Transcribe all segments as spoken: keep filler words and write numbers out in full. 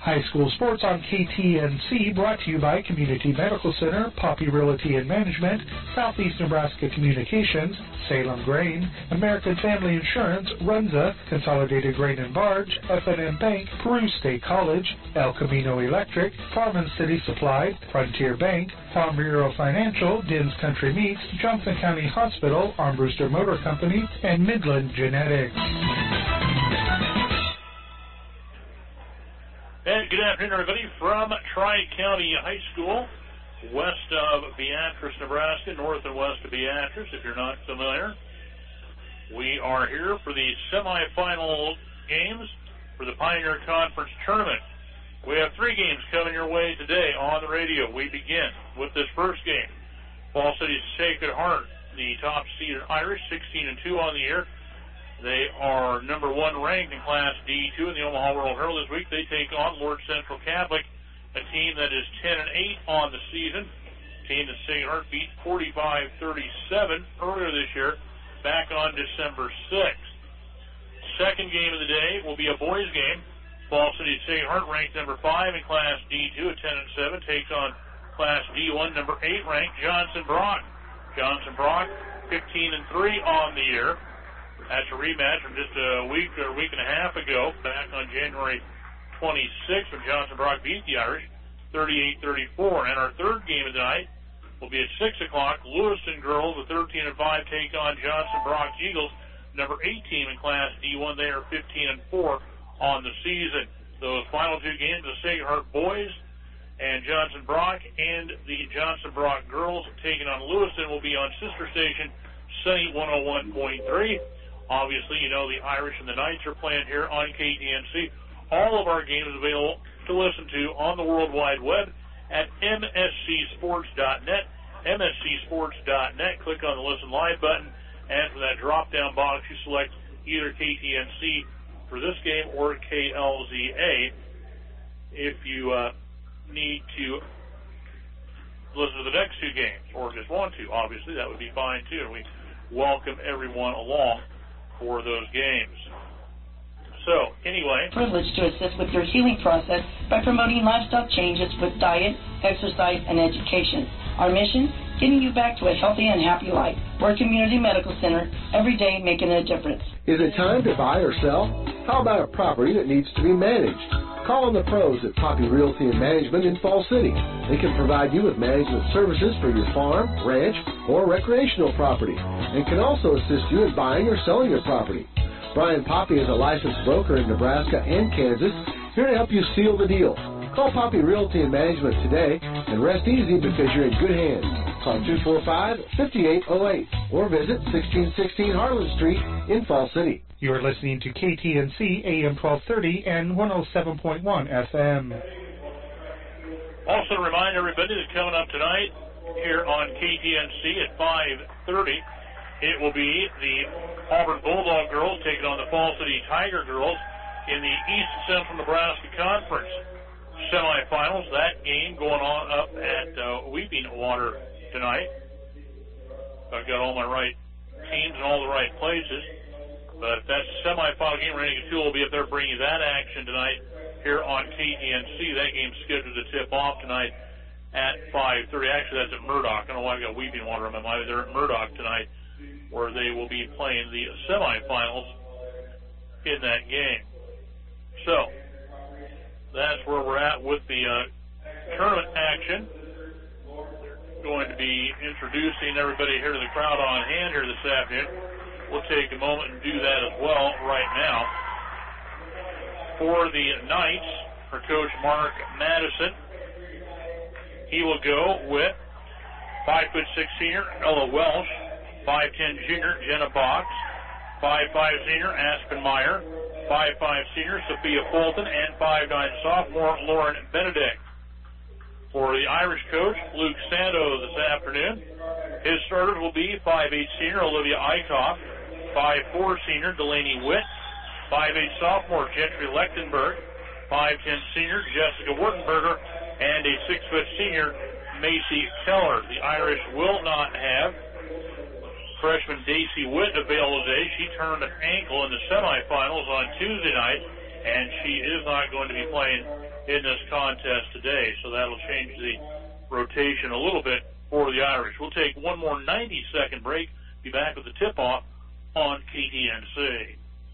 High school sports on K T N C brought to you by Community Medical Center, Poppy Realty and Management, Southeast Nebraska Communications, Salem Grain, American Family Insurance, Runza, Consolidated Grain and Barge, F and M Bank, Peru State College, El Camino Electric, Farm and City Supply, Frontier Bank, Farm Bureau Financial, Dins Country Meats, Johnson County Hospital, Armbruster Motor Company, and Midland Genetics. And good afternoon, everybody, from Tri-County High School, west of Beatrice, Nebraska, north and west of Beatrice, if you're not familiar. We are here for the semifinal games for the Pioneer Conference Tournament. We have three games coming your way today on the radio. We begin with this first game. Fall City's Sacred Heart, the top-seeded Irish, sixteen and two on the year. They are number one ranked in Class D two in the Omaha World Herald this week. They take on Lord Central Catholic, a team that is ten and eight on the season. A team that Sacred Heart beat forty-five thirty-seven earlier this year, back on December sixth. Second game of the day will be a boys game. Fall City Sacred Heart, ranked number five in Class D two at ten and seven, takes on Class D one number eight ranked Johnson Brock. Johnson Brock, fifteen and three on the year. That's a rematch from just a week or a week and a half ago, back on January twenty-sixth, when Johnson Brock beat the Irish, thirty-eight thirty-four. And our third game of the night will be at six o'clock. Lewiston girls, the thirteen and five, take on Johnson Brock Eagles, number eight team in Class D one. They are fifteen and four on the season. Those final two games, the Sacred Heart boys and Johnson Brock, and the Johnson Brock girls taking on Lewiston, will be on sister station Sunny one oh one point three. Obviously, you know the Irish and the Knights are playing here on K T N C. All of our games available to listen to on the World Wide Web at M S C sports dot net, M S C sports dot net. Click on the Listen Live button, and from that drop-down box, you select either K T N C for this game or K L Z A if you uh, need to listen to the next two games, or just want to. Obviously, that would be fine, too. And we welcome everyone along for those games. So, anyway. Privileged to assist with your healing process by promoting lifestyle changes with diet, exercise, and education. Our mission, getting you back to a healthy and happy life. We're a community medical center, every day making a difference. Is it time to buy or sell? How about a property that needs to be managed? Call on the pros at Poppy Realty and Management in Fall City. They can provide you with management services for your farm, ranch, or recreational property, and can also assist you in buying or selling your property. Brian Poppy is a licensed broker in Nebraska and Kansas, here to help you seal the deal. Call Poppy Realty and Management today and rest easy because you're in good hands. Call two four five, five eight zero eight or visit sixteen sixteen Harlan Street in Fall City. You're listening to K T N C A M twelve thirty and one oh seven point one F M. Also to remind everybody that coming up tonight here on K T N C at five thirty, it will be the Auburn Bulldog girls taking on the Fall City Tiger girls in the East Central Nebraska Conference semifinals. That game going on up at uh, Weeping Water tonight. I've got all my right teams in all the right places. But that's a semifinal game. Randy Couture will be up there bringing you that action tonight here on K T N C. That game's scheduled to tip off tonight at five thirty. Actually, that's at Murdoch. I don't know why I've got Weeping Water on my mind. They're at Murdoch tonight, where they will be playing the semifinals in that game. So, that's where we're at with the uh, tournament action. Going to be introducing everybody here to the crowd on hand here this afternoon. We'll take a moment and do that as well right now. For the Knights, for Coach Mark Madison, he will go with five foot six senior Ella Welsh, five ten junior Jenna Box, five five senior Aspen Meyer, five five senior Sophia Fulton, and five nine sophomore Lauren Benedict. For the Irish coach, Luke Sando, this afternoon, his starters will be five eight senior Olivia Eichhoff, five four senior Delaney Witt, five eight sophomore Gentry Lechtenberg, five ten senior Jessica Wurtenberger, and a six foot senior Macy Keller. The Irish will not have freshman Daisy Witt available today. She turned an ankle in the semifinals on Tuesday night and she is not going to be playing in this contest today, so that'll change the rotation a little bit for the Irish. We'll take one more ninety-second break, be back with the tip-off on K T N C.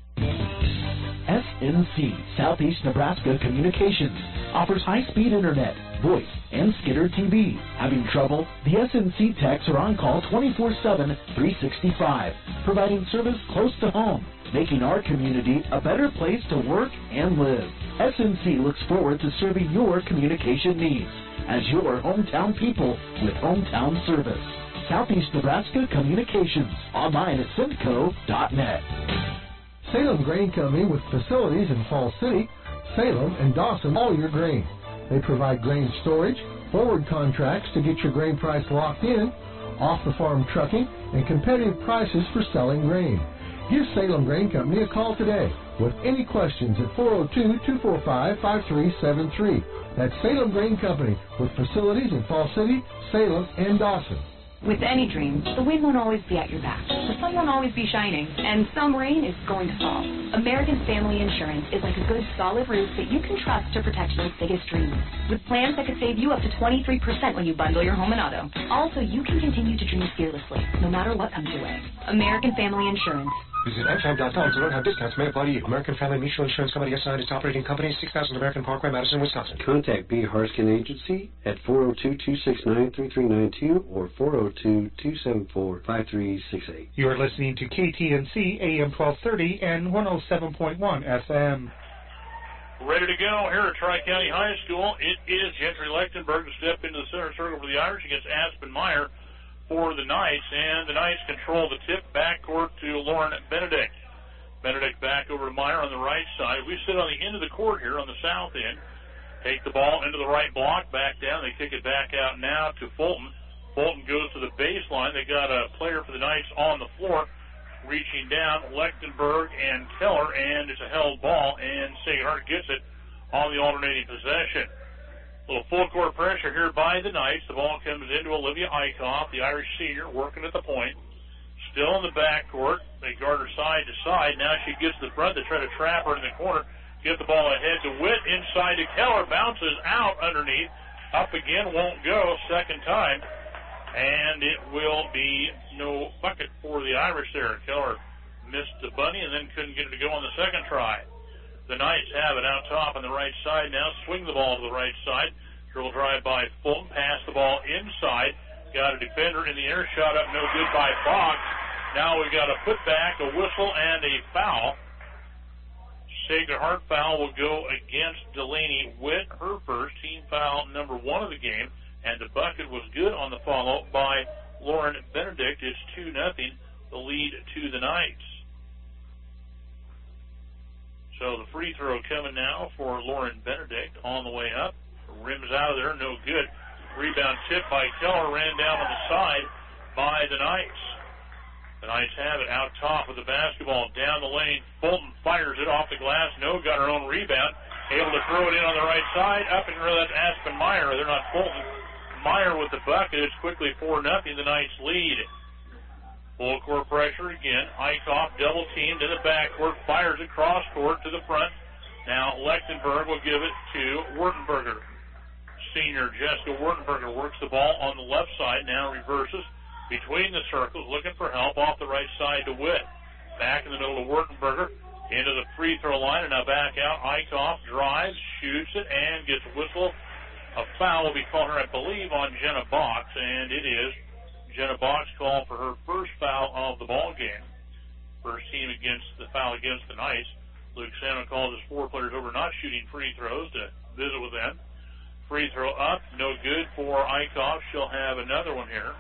S N C, Southeast Nebraska Communications, offers high-speed internet, voice, and Skidder T V. Having trouble? The S N C techs are on call twenty-four seven, three sixty-five, providing service close to home, making our community a better place to work and live. S N C looks forward to serving your communication needs as your hometown people with hometown service. Southeast Nebraska Communications, online at cintco dot net. Salem Grain Company with facilities in Falls City, Salem, and Dawson all your grain. They provide grain storage, forward contracts to get your grain price locked in, off-the-farm trucking, and competitive prices for selling grain. Give Salem Grain Company a call today with any questions at four oh two, two four five, five three seven three. That's Salem Grain Company with facilities in Falls City, Salem, and Dawson. With any dream, the wind won't always be at your back. The sun won't always be shining, and some rain is going to fall. American Family Insurance is like a good solid roof that you can trust to protect your biggest dreams. With plans that could save you up to twenty-three percent when you bundle your home and auto. Also, you can continue to dream fearlessly, no matter what comes your way. American Family Insurance. Visit M F A M dot com to learn how discounts may apply to you. American Family Mutual Insurance Company assigned its operating company, six thousand American Parkway, Madison, Wisconsin. Contact B. Harskin Agency at four oh two, two six nine, three three nine two or four oh two, two seven four, five three six eight. You're listening to K T N C A M twelve thirty and one oh seven point one F M. Ready to go here at Tri-County High School. It is Gentry Lechtenberg to step into the center circle for the Irish against Aspen Meyer for the Knights, and the Knights control the tip backcourt to Lauren Benedict. Benedict back over to Meyer on the right side. We sit on the end of the court here on the south end. Take the ball into the right block, back down. They kick it back out now to Fulton. Fulton goes to the baseline. They got a player for the Knights on the floor, reaching down, Lechtenberg and Keller, and it's a held ball, and Sagerhart gets it on the alternating possession. A little full court pressure here by the Knights. The ball comes into Olivia Eichhoff, the Irish senior, working at the point. Still in the backcourt. They guard her side to side. Now she gets to the front. They try to trap her in the corner. Get the ball ahead to Witt, inside to Keller. Bounces out underneath. Up again, won't go. Second time. And it will be no bucket for the Irish there. Keller missed the bunny and then couldn't get it to go on the second try. The Knights have it out top on the right side now. Swing the ball to the right side. Dribble drive by Fulton. Pass the ball inside. Got a defender in the air. Shot up, no good by Fox. Now we've got a putback, a whistle, and a foul. Sagerhart foul will go against Delaney Witt. Her first team foul number one of the game. And the bucket was good on the follow by Lauren Benedict. It's two nothing, the lead to the Knights. So the free throw coming now for Lauren Benedict on the way up. Rims out of there, no good. Rebound tip by Keller, ran down on the side by the Knights. The Knights have it out top with the basketball down the lane. Fulton fires it off the glass. No, got her own rebound. Able to throw it in on the right side. Up and that's Aspen Meyer. They're not Fulton. Meyer with the bucket. It's quickly four nothing. The Knights lead. Full court pressure again. Eichhoff double teamed in the backcourt. Fires it cross court to the front. Now Lechtenberg will give it to Wurtenberger. Senior Jessica Wurtenberger works the ball on the left side. Now reverses between the circles. Looking for help off the right side to Witt. Back in the middle to Wurtenberger. Into the free throw line and now back out. Eichhoff drives, shoots it, and gets whistled. A foul will be called her, I believe, on Jenna Box, and it is. Jenna Box called for her first foul of the ball game. First team against the foul against the Knights. Luke Salmon calls his four players over not shooting free throws to visit with them. Free throw up, no good for Eichhoff. She'll have another one here.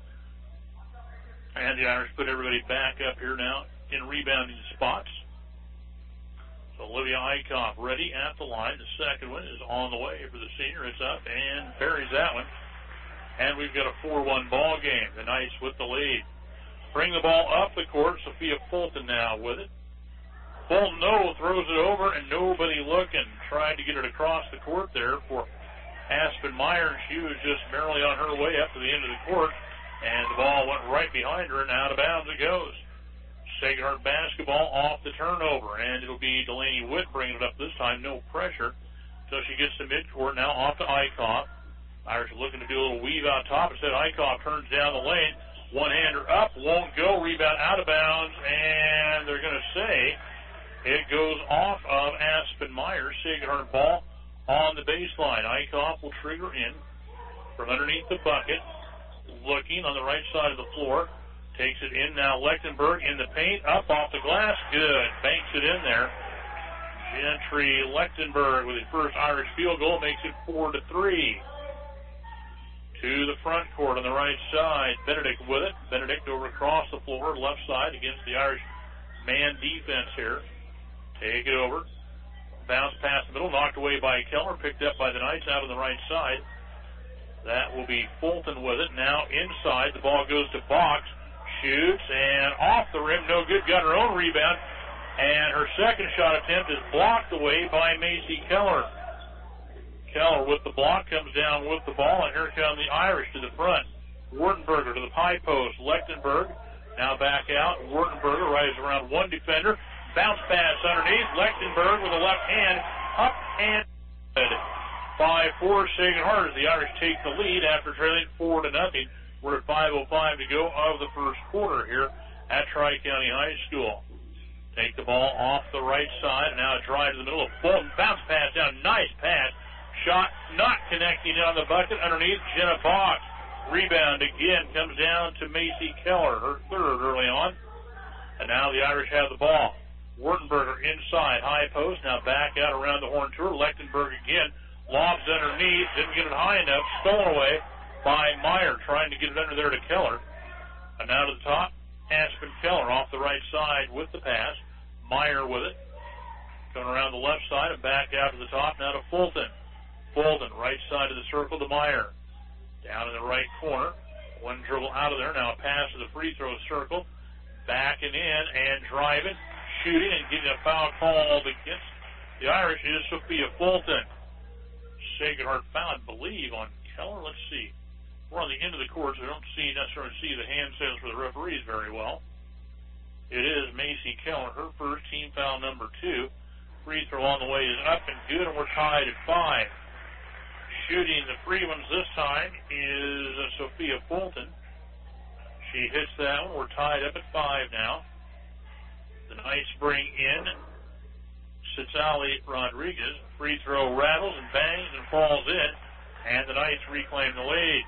And the Irish put everybody back up here now in rebounding spots. So Olivia Eichhoff ready at the line. The second one is on the way for the senior. It's up and buries that one. And we've got a four one ball game. The Knights with the lead. Bring the ball up the court. Sophia Fulton now with it. Fulton, no, throws it over and nobody looking. Tried to get it across the court there for Aspen Meyer. She was just barely on her way up to the end of the court. And the ball went right behind her and out of bounds it goes. Sacred Heart basketball off the turnover, and it'll be Delaney Witt bringing it up this time. No pressure. So she gets to midcourt now, off to Eichhoff. Irish looking to do a little weave out top. Instead, Eichhoff turns down the lane. One-hander up, won't go. Rebound out of bounds, and they're going to say it goes off of Aspen Myers. Sacred Heart ball on the baseline. Eichhoff will trigger in from underneath the bucket. Looking on the right side of the floor. Takes it in now. Lechtenberg in the paint. Up off the glass. Good. Banks it in there. Gentry Lechtenberg with his first Irish field goal makes it four to three. To the front court on the right side. Benedict with it. Benedict over across the floor, left side against the Irish man defense here. Take it over. Bounce past the middle, knocked away by Keller, picked up by the Knights out on the right side. That will be Fulton with it. Now inside, the ball goes to Box. Shoots, and off the rim, no good. Got her own rebound. And her second shot attempt is blocked away by Macy Keller. Keller with the block, comes down with the ball, and here come the Irish to the front. Wartenberger to the high post. Lechtenberg now back out. Wartenberger rises around one defender. Bounce pass underneath. Lechtenberg with a left hand. Up and good. By four, Sacred Heart as the Irish take the lead after trailing four to nothing. We're at five oh five to go of the first quarter here at Tri-County High School. Take the ball off the right side, and now a drive to the middle of Fulton. Bounce pass down, nice pass. Shot not connecting on the bucket underneath Jenna Box. Rebound again comes down to Macy Keller, her third early on. And now the Irish have the ball. Wartenberger inside, high post, now back out around the horn tour. Lechtenberg again, lobs underneath, didn't get it high enough, stolen away by Meyer, trying to get it under there to Keller. And now to the top, Aspen Keller off the right side with the pass. Meyer with it. Coming around the left side and back out to the top. Now to Fulton. Fulton, right side of the circle to Meyer. Down in the right corner. One dribble out of there. Now a pass to the free throw circle. Backing in and driving. Shooting and getting a foul called against the Irish is Sophia Fulton. Sacred Heart foul, I believe, on Keller. Let's see. We're on the end of the court, so I don't see necessarily see the hand signals for the referees very well. It is Macy Keller, her first, team foul number two. Free throw on the way is up and good, and we're tied at five. Shooting the free ones this time is uh, Sophia Fulton. She hits that one. We're tied up at five now. The Knights bring in Citzali Rodriguez. Free throw rattles and bangs and falls in, and the Knights reclaim the lead.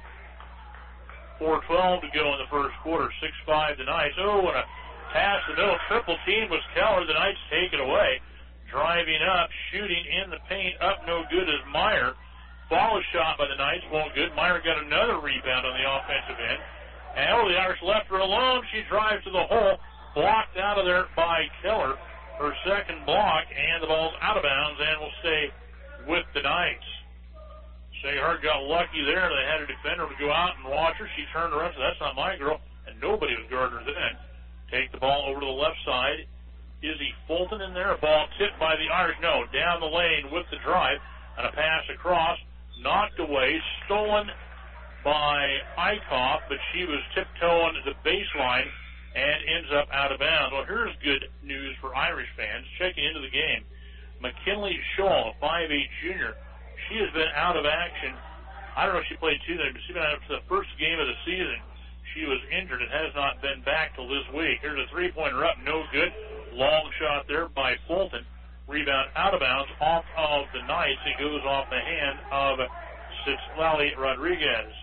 four twelve to go in the first quarter. six five the Knights. Oh, and a pass the middle. Triple team was Keller. The Knights take it away. Driving up, shooting in the paint. Up no good is Meyer. Follow shot by the Knights won't good. Meyer got another rebound on the offensive end. And oh, the Irish left her alone. She drives to the hole. Blocked out of there by Keller. Her second block, and the ball's out of bounds and will stay with the Knights. Sacred Heart got lucky there. They had a defender to go out and watch her. She turned around, so that's not my girl, and nobody was guarding her then. Take the ball over to the left side. Izzy Fulton in there. A ball tipped by the Irish. No, down the lane with the drive, and a pass across. Knocked away, stolen by Eichhoff, but she was tiptoeing to the baseline and ends up out of bounds. Well, here's good news for Irish fans checking into the game. McKinley Scholl, a five eight junior, she has been out of action. I don't know if she played Tuesday, but she's been out for the first game of the season. She was injured and has not been back till this week. Here's a three-pointer up, no good. Long shot there by Fulton. Rebound out of bounds off of the Knights. It goes off the hand of Citzali Rodriguez.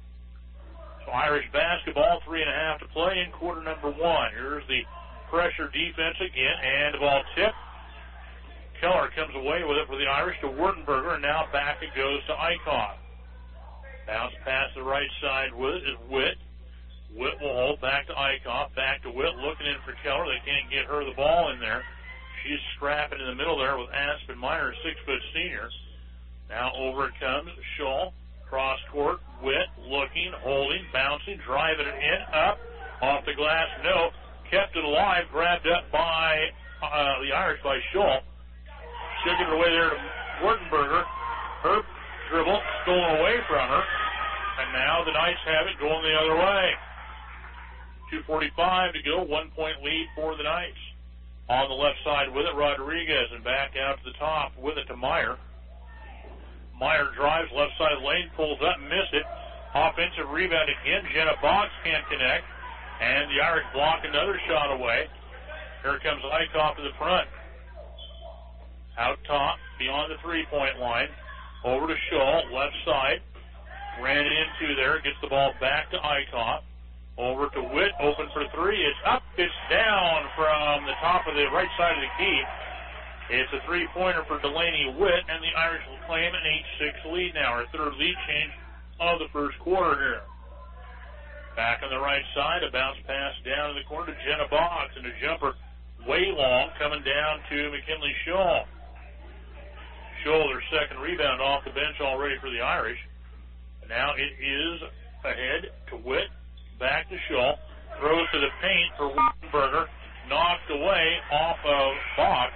So Irish basketball, three and a half to play in quarter number one. Here's the pressure defense again, and the ball tipped. Keller comes away with it for the Irish to Wartenberger, and now back it goes to Eichhoff. Bounce past the right side with it is Witt. Witt will hold back to Eichhoff, back to Witt, looking in for Keller. They can't get her the ball in there. She's scrapping in the middle there with Aspen Meyer, six-foot senior. Now over it comes Scholl. Cross court, Witt looking, holding, bouncing, driving it in, up, off the glass, no. Kept it alive, grabbed up by uh, the Irish by Scholl. Shook it away there to Wartenberger. Her dribble stolen away from her. And now the Knights have it going the other way. two forty-five to go, one-point lead for the Knights. On the left side with it, Rodriguez, and back out to the top with it to Meyer. Meyer drives left side of the lane, pulls up, missed it. Offensive rebound again. Jenna Boggs can't connect, and the Irish block another shot away. Here comes Eichhoff to the front. Out top, beyond the three-point line. Over to Shaw, left side. Ran into there, gets the ball back to Eichhoff. Over to Witt, open for three. It's up, it's down from the top of the right side of the key. It's a three-pointer for Delaney Witt, and the Irish will claim an eight six lead now, our third lead change of the first quarter here. Back on the right side, a bounce pass down in the corner to Jenna Boggs, and a jumper way long coming down to McKinley Shaw. Shaw, their second rebound off the bench already for the Irish. And now it is ahead to Witt. Back to Shaw, throws to the paint for Wittenberger, knocked away off of Fox.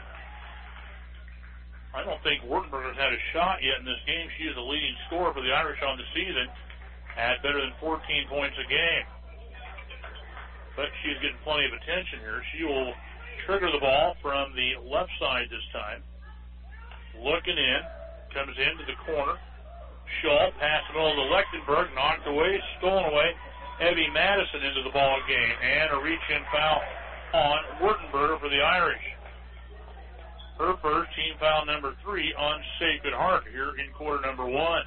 I don't think Wittenberger's had a shot yet in this game. She is the leading scorer for the Irish on the season at better than fourteen points a game. But she's getting plenty of attention here. She will trigger the ball from the left side this time. Looking in, comes into the corner. Shaw, pass it over to Lechtenberg, knocked away, stolen away. Evie Madison into the ball game, and a reach-in foul on Wurtenberger for the Irish. Her first, team foul number three on Sacred Heart here in quarter number one.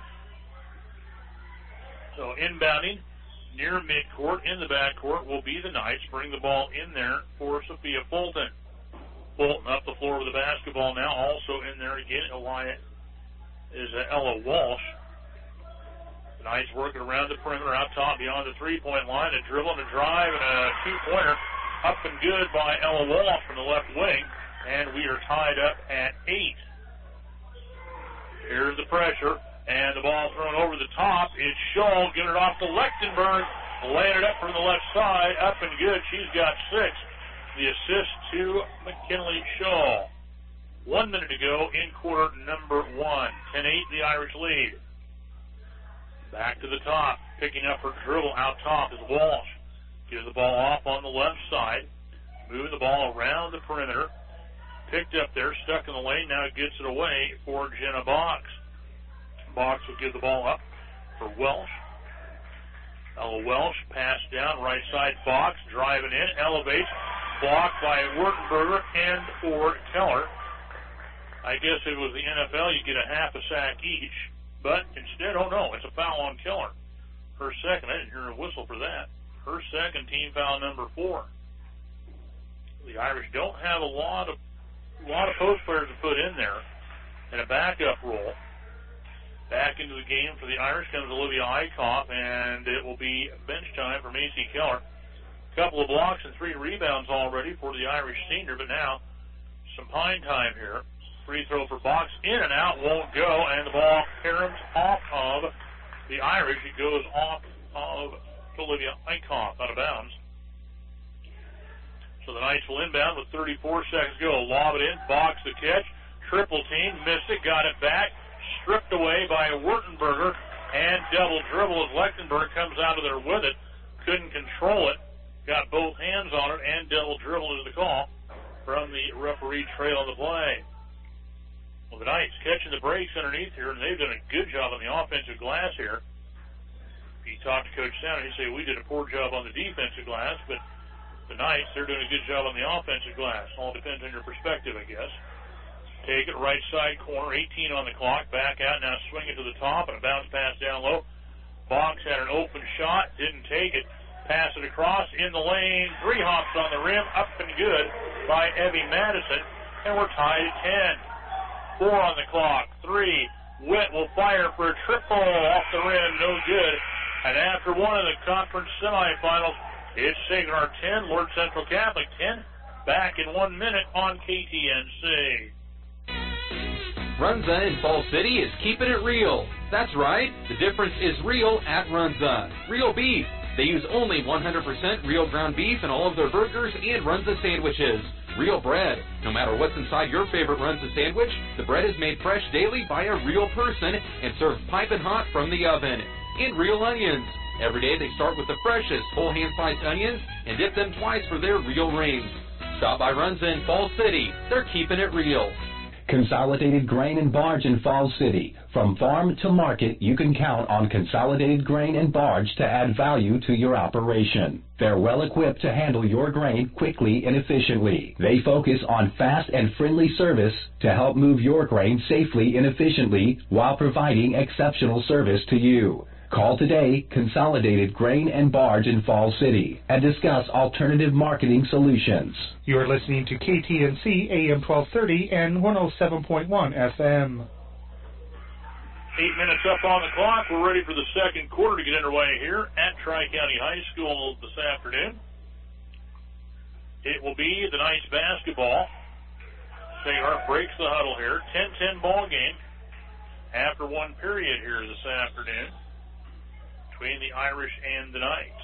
So inbounding near midcourt, in the backcourt will be the Knights. Bring the ball in there for Sophia Fulton. Fulton up the floor with the basketball now. Also in there again, Elia is uh, Ella Walsh. The Knights working around the perimeter, out top beyond the three-point line. A dribble and a drive and a two-pointer up and good by Ella Walsh from the left wing. And we are tied up at eight. Here's the pressure. And the ball thrown over the top. It's Shaw getting it off to Lechtenberg. Laying it up from the left side. Up and good. She's got six. The assist to McKinley Shaw. One minute to go in quarter number one. ten eight, the Irish lead. Back to the top, picking up her dribble out top is Walsh. Gives the ball off on the left side, moving the ball around the perimeter. Picked up there, stuck in the lane, now gets it away for Jenna Boggs. Boggs will give the ball up for Welsh. Ella Welsh, pass down, right side, Boggs, driving in, elevates, blocked by Wurtenberger and for Keller. I guess if it was the N F L, you get a half a sack each. But instead, oh no, it's a foul on Keller. Her second, I didn't hear a whistle for that. Her second, team foul number four. The Irish don't have a lot of a lot of post players to put in there in a backup role. Back into the game for the Irish comes Olivia Eichhoff, and it will be bench time for Macy Keller. A couple of blocks and three rebounds already for the Irish senior, but now some pine time here. Free throw for Boggs, in and out, won't go, and the ball caroms off of the Irish. It goes off of Olivia Eichhoff, out of bounds. So the Knights will inbound with thirty-four seconds to go. Lob it in, Boggs the catch, triple team, missed it, got it back, stripped away by Wurtenberger, and double dribble as Lechtenberg comes out of there with it. Couldn't control it, got both hands on it, and double dribble is the call from the referee trail on the play. Well, the Knights catching the breaks underneath here, and they've done a good job on the offensive glass here. If you talk to Coach Sanders, he'd say we did a poor job on the defensive glass, but the Knights, they're doing a good job on the offensive glass. All depends on your perspective, I guess. Take it right side corner, eighteen on the clock, back out, now swing it to the top, and a bounce pass down low. Boggs had an open shot, didn't take it. Pass it across, in the lane, three hops on the rim, up and good by Evie Madison, and we're tied at ten. Four on the clock. Three. Witt will fire for a triple off the rim. No good. And after one of the conference semifinals, it's Sacred Heart ten, Lord Central Catholic ten. Back in one minute on K T N C. Runza in Fall City is keeping it real. That's right. The difference is real at Runza. Real beef. They use only one hundred percent real ground beef in all of their burgers and Runza sandwiches. Real bread. No matter what's inside your favorite Runza sandwich, the bread is made fresh daily by a real person and served piping hot from the oven. And real onions. Every day they start with the freshest whole hand-sliced onions and dip them twice for their real rings. Stop by Runza in Falls City. They're keeping it real. Consolidated Grain and Barge in Falls City. From farm to market, you can count on Consolidated Grain and Barge to add value to your operation. They're well equipped to handle your grain quickly and efficiently. They focus on fast and friendly service to help move your grain safely and efficiently while providing exceptional service to you. Call today, Consolidated Grain and Barge in Falls City, and discuss alternative marketing solutions. You're listening to K T N C A M twelve thirty and one oh seven point one F M. Eight minutes up on the clock. We're ready for the second quarter to get underway here at Tri-County High School this afternoon. It will be the Knights basketball. Saint Hart breaks the huddle here. ten ten ball game after one period here this afternoon between the Irish and the Knights.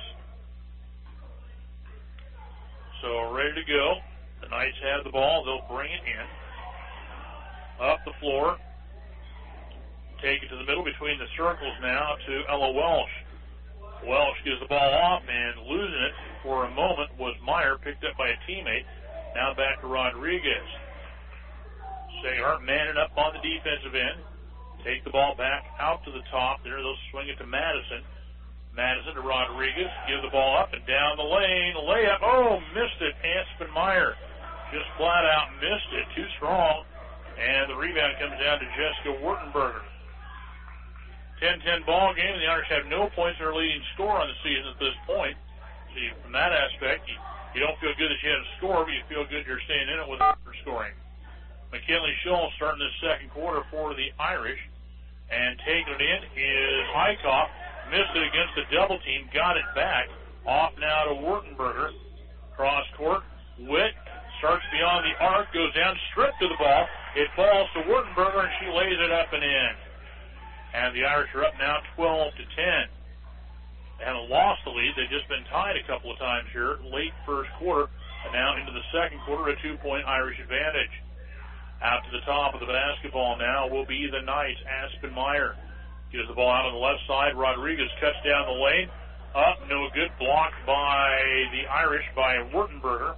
So ready to go. The Knights have the ball. They'll bring it in. Up the floor. Take it to the middle between the circles now to Ella Welsh. Welsh gives the ball off, and losing it for a moment was Meyer, picked up by a teammate. Now back to Rodriguez. Saint Hart manning up on the defensive end. Take the ball back out to the top there. They'll swing it to Madison. Madison to Rodriguez. Give the ball up and down the lane. Layup. Oh, missed it. Aspen Meyer just flat out missed it. Too strong. And the rebound comes down to Jessica Wurtenberger. ten ten ball game. The Irish have no points in their leading score on the season at this point. See, from that aspect, you, you don't feel good that you had a score, but you feel good you're staying in it with scoring. McKinley Scholl starting this second quarter for the Irish. And taking it in is Hykoff. Missed it against the double team. Got it back. Off now to Wurtenberger. Cross court. Witt starts beyond the arc. Goes down. Stripped to the ball. It falls to Wurtenberger, and she lays it up and in. And the Irish are up now twelve to ten. They haven't lost the lead. They've just been tied a couple of times here. Late first quarter. And now into the second quarter, a two-point Irish advantage. Out to the top of the basketball now will be the Knights. Aspen Meyer gives the ball out on the left side. Rodriguez cuts down the lane. Up, no good. Blocked by the Irish by Wurtenberger.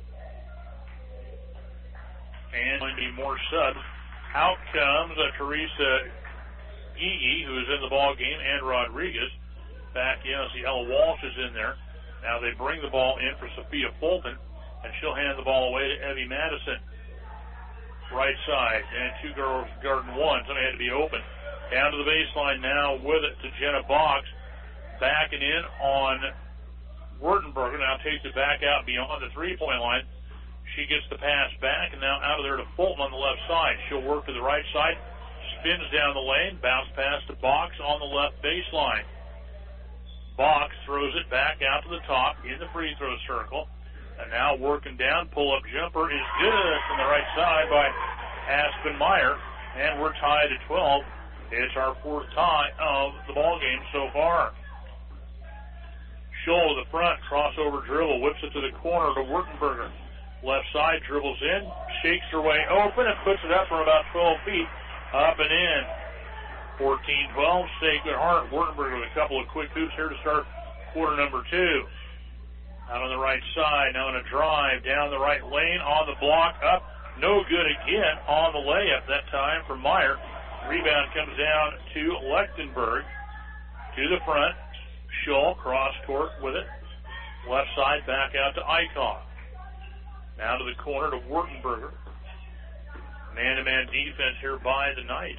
And going to be more subs. Out comes uh, Teresa Gee, who is in the ball game, and Rodriguez. Back in, I see Ella Walsh is in there. Now they bring the ball in for Sophia Fulton, and she'll hand the ball away to Evie Madison. Right side, and two girls guarding one. Somebody had to be open. Down to the baseline now with it to Jenna Boggs. Backing in on Wurtenberger. Now takes it back out beyond the three-point line. She gets the pass back, and now out of there to Fulton on the left side. She'll work to the right side. Spins down the lane. Bounce pass to Boggs on the left baseline. Boggs throws it back out to the top in the free throw circle. And now working down, pull-up jumper is good from the right side by Aspen Meyer. And we're tied at twelve. It's our fourth tie of the ball game so far. Scholl to the front, crossover dribble, whips it to the corner to Wurtenberger. Left side, dribbles in, shakes her way open, and puts it up from about twelve feet, up and in. fourteen twelve, Sacred Heart. Wurtenberger with a couple of quick hoops here to start quarter number two. Out on the right side, now in a drive, down the right lane, on the block, up, no good again on the layup that time for Meyer. Rebound comes down to Lechtenberg, to the front. Scholl, cross court with it. Left side, back out to Eichhoff. Now to the corner to Wurtenberger. Man-to-man defense here by the Knights.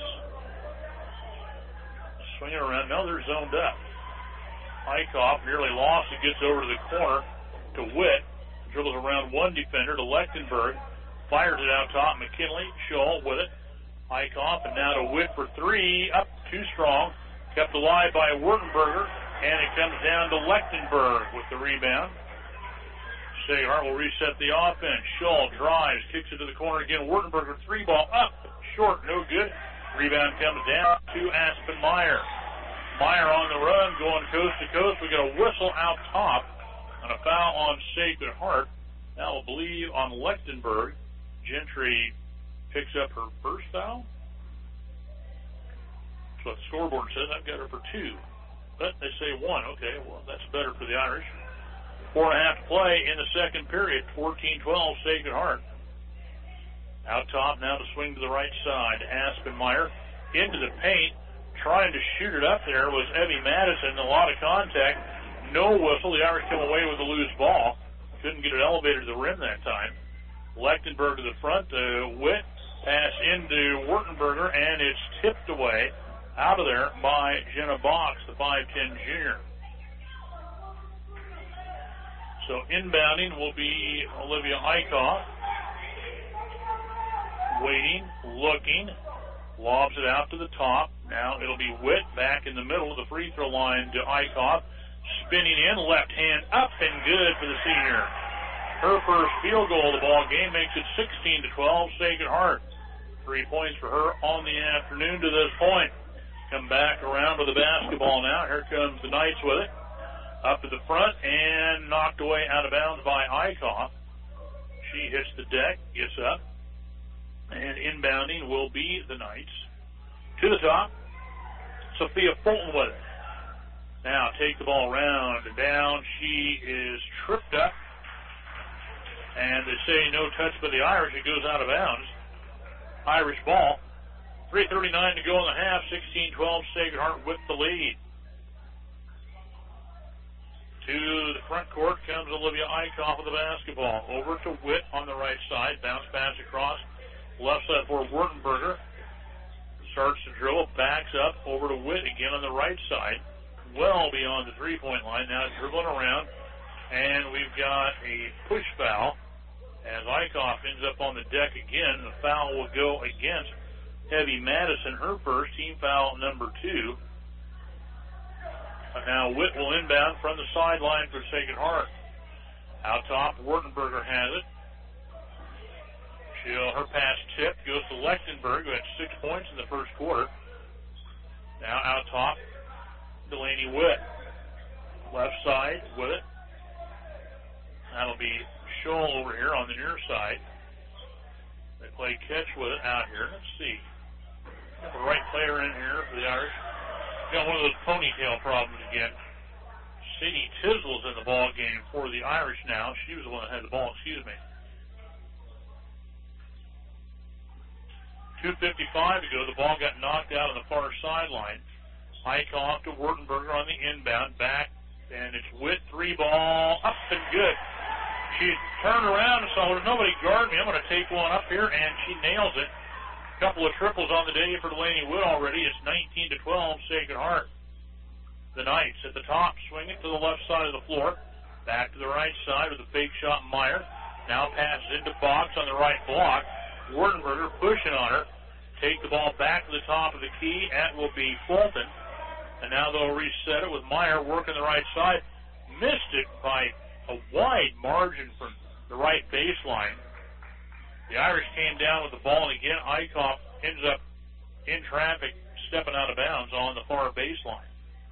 Swinging around, now they're zoned up. Eichhoff nearly lost it, gets over to the corner to Witt. Dribbles around one defender to Lechtenberg. Fires it out top. McKinley, Scholl with it. Eichhoff, and now to Witt for three. Up, too strong. Kept alive by Wurtenberger. And it comes down to Lechtenberg with the rebound. Sacred Heart will reset the offense. Scholl drives, kicks it to the corner again. Wurtenberger three ball up, short, no good. Rebound comes down to Aspen Meyer. Meyer on the run, going coast to coast. We got a whistle out top and a foul on Sacred Heart. Now I believe on Lechtenberg. Gentry picks up her first foul. That's what the scoreboard says. I've got her for two. But they say one. Okay, well, that's better for the Irish. Four and a half to play in the second period. fourteen twelve, Sacred Heart. Out top now to swing to the right side. Aspenmeyer into the paint. Trying to shoot it up there was Evie Madison. A lot of contact. No whistle. The Irish come away with a loose ball. Couldn't get it elevated to the rim that time. Lechtenberg to the front. Uh, Witt pass into Wurtenberger, and it's tipped away out of there by Jenna Box, the five ten junior. So inbounding will be Olivia Eichhoff. Waiting, looking, lobs it out to the top. Now it'll be Witt back in the middle of the free throw line to Eichhoff. Spinning in, left hand up and good for the senior. Her first field goal of the ball game makes it sixteen to twelve, Sacred Heart. Three points for her on the afternoon to this point. Come back around to the basketball now. Here comes the Knights with it. Up to the front and knocked away out of bounds by Eichhoff. She hits the deck, gets up, and inbounding will be the Knights. To the top, Sophia Fulton with it. Now take the ball round and down. She is tripped up, and they say no touch by the Irish. It goes out of bounds. Irish ball. three thirty-nine to go in the half. sixteen twelve, Sacred Heart with the lead. To the front court comes Olivia Eichhoff with the basketball. Over to Witt on the right side. Bounce pass across. Left side for Wurtenberger. Starts to dribble. Backs up. Over to Witt again on the right side. Well beyond the three-point line. Now dribbling around. And we've got a push foul. As Eichhoff ends up on the deck again, the foul will go against Evie Madison. Her first, team foul number two. Now Witt will inbound from the sideline for Sacred Heart. Out top, Wurtenberger has it. She'll, her pass tip goes to Lechtenberg, who had six points in the first quarter. Now out top, Delaney Witt. Left side with it. That'll be Scholl over here on the near side. They play catch with it out here. Let's see. Got the right player in here for the Irish. Got one of those ponytail problems again. Sadie Tisdale's in the ball game for the Irish now. She was the one that had the ball, excuse me. two fifty-five to go. The ball got knocked out on the far sideline. Eichhoff to Wurtenberger on the inbound. Back, and it's Witt. Three ball. Up and good. She turned around and saw, there's nobody guard me. I'm going to take one up here, and she nails it. A couple of triples on the day for Delaney Witt already. It's nineteen to twelve, Sacred Heart. The Knights at the top, swing it to the left side of the floor. Back to the right side with a fake shot, Meyer. Now passes into Box on the right block. Wurtenberger pushing on her. Take the ball back to the top of the key. That will be Fulton. And now they'll reset it with Meyer working the right side. Missed it by a wide margin from the right baseline. The Irish came down with the ball, and again, Eichhoff ends up in traffic, stepping out of bounds on the far baseline.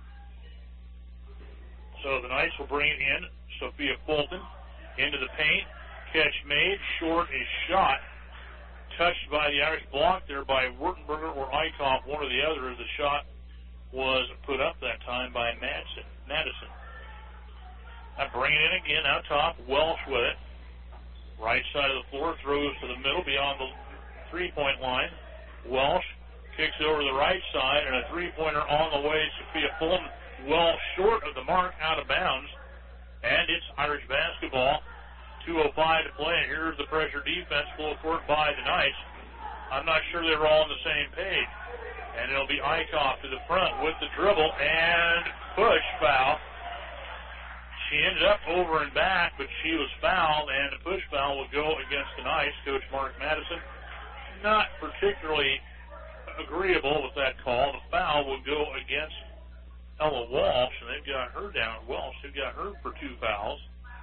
So the Knights will bring it in. Sophia Fulton into the paint. Catch made. Short is shot. Touched by the Irish, blocked there by Wurtenberger or Eichhoff, one or the other, as the shot was put up that time by Madison. Madison. I bring it in again out top. Welsh with it. Right side of the floor, throws to the middle beyond the three-point line. Welsh kicks it over the right side, and a three-pointer on the way. Sophia Fulton well short of the mark, out of bounds. And it's Irish basketball. two oh five to play, and here's the pressure defense full court by the Knights. I'm not sure they were all on the same page. And it'll be Eichhoff to the front with the dribble and push foul. She ended up over and back, but she was fouled, and the push foul will go against the Knights. Coach Mark Madison not particularly agreeable with that call. The foul will go against Ella Walsh, and they've got her down. Walsh, they've got her for two fouls.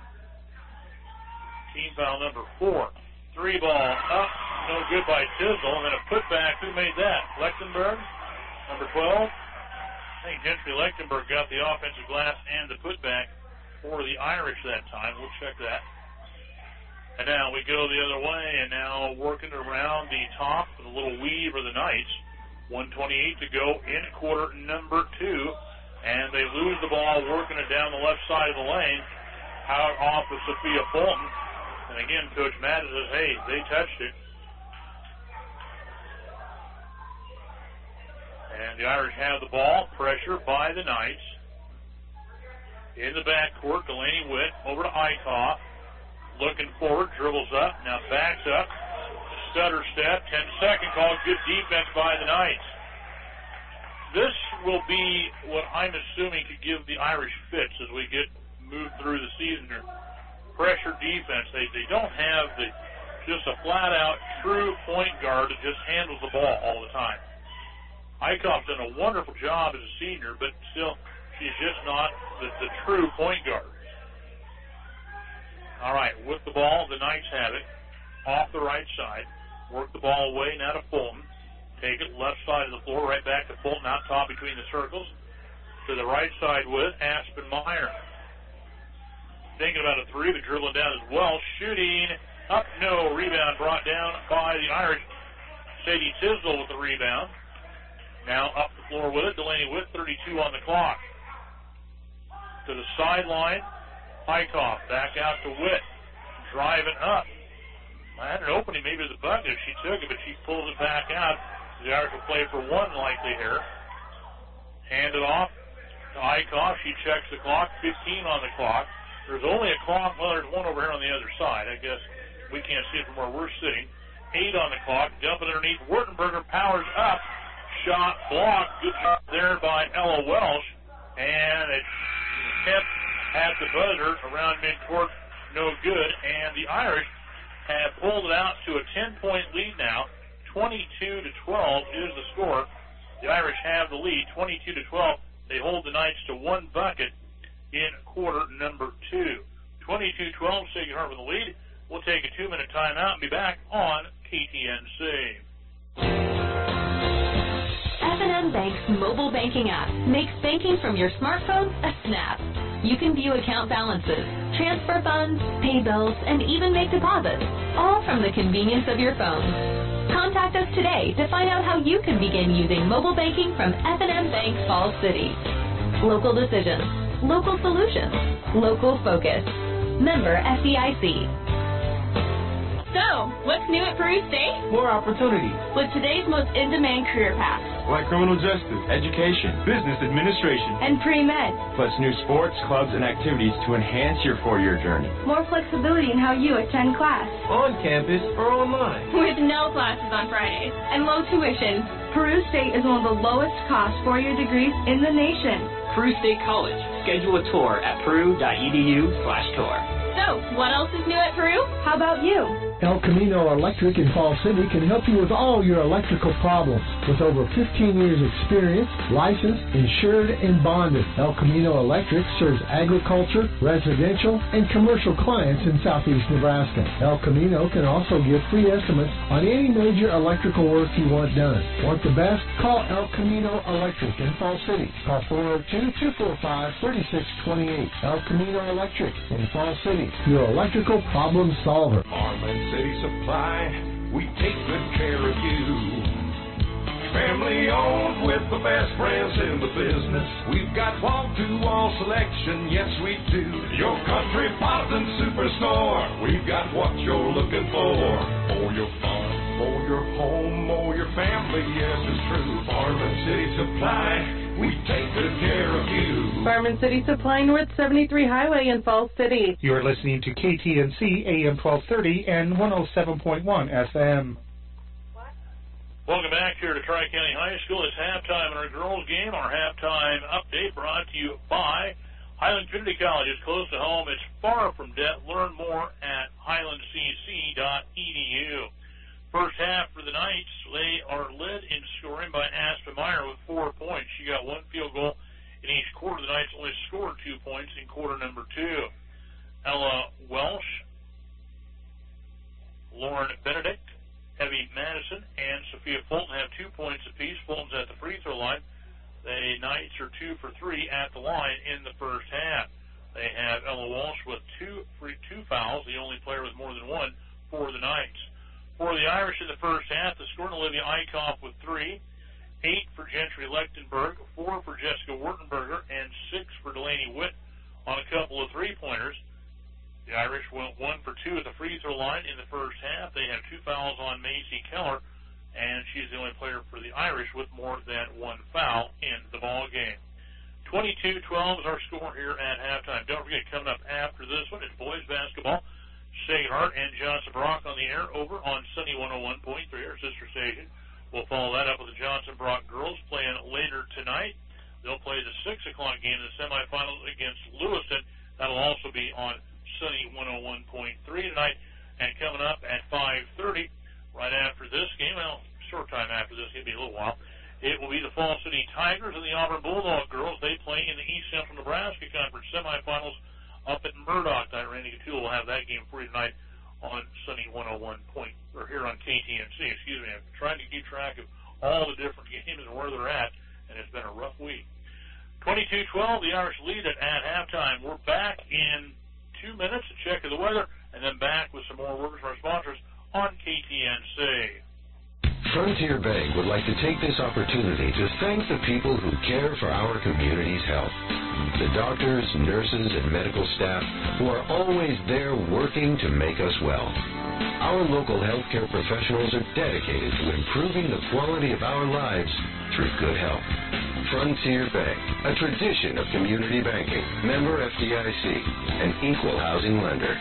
Team foul number four. Three ball up, no good by Tisdale, and then a putback. Who made that? Lechtenberg, number twelve. I think Gentry Lechtenberg got the offensive glass and the putback for the Irish that time. We'll check that. And now we go the other way, and now working around the top with a little weave of the Knights. one twenty-eight to go in quarter number two. And they lose the ball working it down the left side of the lane, out off of Sophia Fulton. And again, Coach Madden says, hey, they touched it. And the Irish have the ball, pressure by the Knights. In the backcourt, Delaney Witt over to Eichhoff. Looking forward, dribbles up, now backs up. Stutter step, ten-second call, good defense by the Knights. This will be what I'm assuming could give the Irish fits as we get moved through the season. Pressure defense. They they don't have the just a flat-out true point guard that just handles the ball all the time. Eichhoff's done a wonderful job as a senior, but still, she's just not the, the true point guard. All right, with the ball, the Knights have it off the right side. Work the ball away now to Fulton. Take it left side of the floor, right back to Fulton, out top between the circles. To the right side with Aspen Meyer. Thinking about a three, but dribbling down as well. Shooting up, no. Rebound brought down by the Irish. Sadie Tisdale with the rebound. Now up the floor with it. Delaney Witt, thirty-two on the clock. To the sideline. Eichhoff back out to Witt. Driving up. I had an opening maybe to the bucket if she took it, but she pulls it back out. The Irish will play for one likely here. Hand it off to Eichhoff. She checks the clock. fifteen on the clock. There's only a clock. Well, there's one over here on the other side. I guess we can't see it from where we're sitting. Eight on the clock. Dump it underneath. Wurtenberger powers up. Shot blocked. Good job there by Ella Welsh. And it's kept at the buzzer around midcourt. No good. And the Irish have pulled it out to a ten-point lead now. twenty-two to twelve is the score. The Irish have the lead, twenty-two to twelve. They hold the Knights to one bucket in quarter number two. twenty-two twelve, Sacred Heart with the lead. We'll take a two-minute timeout and be back on K T N C. F and M Bank's mobile banking app makes banking from your smartphone a snap. You can view account balances, transfer funds, pay bills, and even make deposits, all from the convenience of your phone. Contact us today to find out how you can begin using mobile banking from F and M Bank Falls City. Local decisions, local solutions, local focus. Member F D I C. So, what's new at Peru State? More opportunities. With today's most in-demand career paths. Like criminal justice, education, business administration, and pre-med. Plus new sports, clubs, and activities to enhance your four-year journey. More flexibility in how you attend class. On campus or online. With no classes on Fridays. And low tuition. Peru State is one of the lowest cost four-year degrees in the nation. Peru State College. Schedule a tour at peru.edu slash tour. So, what else is new at Peru? How about you? El Camino Electric in Fall City can help you with all your electrical problems. With over fifteen years experience, licensed, insured, and bonded, El Camino Electric serves agriculture, residential, and commercial clients in southeast Nebraska. El Camino can also give free estimates on any major electrical work you want done. Want the best? Call El Camino Electric in Fall City. Call four oh two, two four five, three six two eight. El Camino Electric in Fall City, your electrical problem solver. Farmland City Supply, we take good care of you. Family owned with the best brands in the business. We've got wall-to-wall selection, yes we do. Your country Potin Superstore, we've got what you're looking for. For your farm, for your home, or your family, yes it's true. Farmland City Supply, we take good care of you. Farm City Supply, North seventy-three Highway in Falls City. You're listening to K T N C A M twelve thirty and one oh seven point one F M. Welcome back here to Tri-County High School. It's halftime in our girls' game. Our halftime update brought to you by Highland Community College. It's close to home. It's far from debt. Learn more at highland c c dot e d u. First half for the Knights, they are led in scoring by Aspen Meyer with four points. She got one field goal in each quarter. The Knights only scored two points in quarter number two. Ella Welsh, Lauren Benedict, Evie Madison, and Sophia Fulton have two points apiece. Fulton's at the free throw line. The Knights are two for three at the line in the first half. They have Ella Walsh with two free two fouls, the only player with more than one for the Knights. For the Irish in the first half, the scoring Olivia Eichhoff with three, eight for Gentry Lechtenberg, four for Jessica Wurtenberger, and six for Delaney Witt on a couple of three-pointers. The Irish went one for two at the free throw line in the first half. They have two fouls on Macy Keller, and she's the only player for the Irish with more than one foul in the ball game. twenty-two twelve is our score here at halftime. Don't forget, coming up after this one is boys basketball. Sage Hart and Johnson Brock on the air over on Sunny one oh one point three, our sister station. We'll follow that up with the Johnson Brock girls playing later tonight. They'll play the six o'clock game in the semifinals against Lewiston. That'll also be on Sunny one oh one point three tonight. And coming up at five thirty, right after this game, well, short time after this, it'll be a little while, it will be the Fall City Tigers and the Auburn Bulldog girls. They play in the East Central Nebraska Conference semifinals up at Murdoch. Randy Gatula will have that game for you tonight on Sunny one oh one point, or here on K T N C. Excuse me, I'm trying to keep track of all the different games and where they're at, and it's been a rough week. twenty-two twelve, the Irish lead it at halftime. We're back in two minutes, a check of the weather, and then back with some more words from our sponsors on K T N C. Frontier Bank would like to take this opportunity to thank the people who care for our community's health. The doctors, nurses, and medical staff who are always there working to make us well. Our local healthcare professionals are dedicated to improving the quality of our lives through good health. Frontier Bank, a tradition of community banking, member F D I C, an equal housing lender.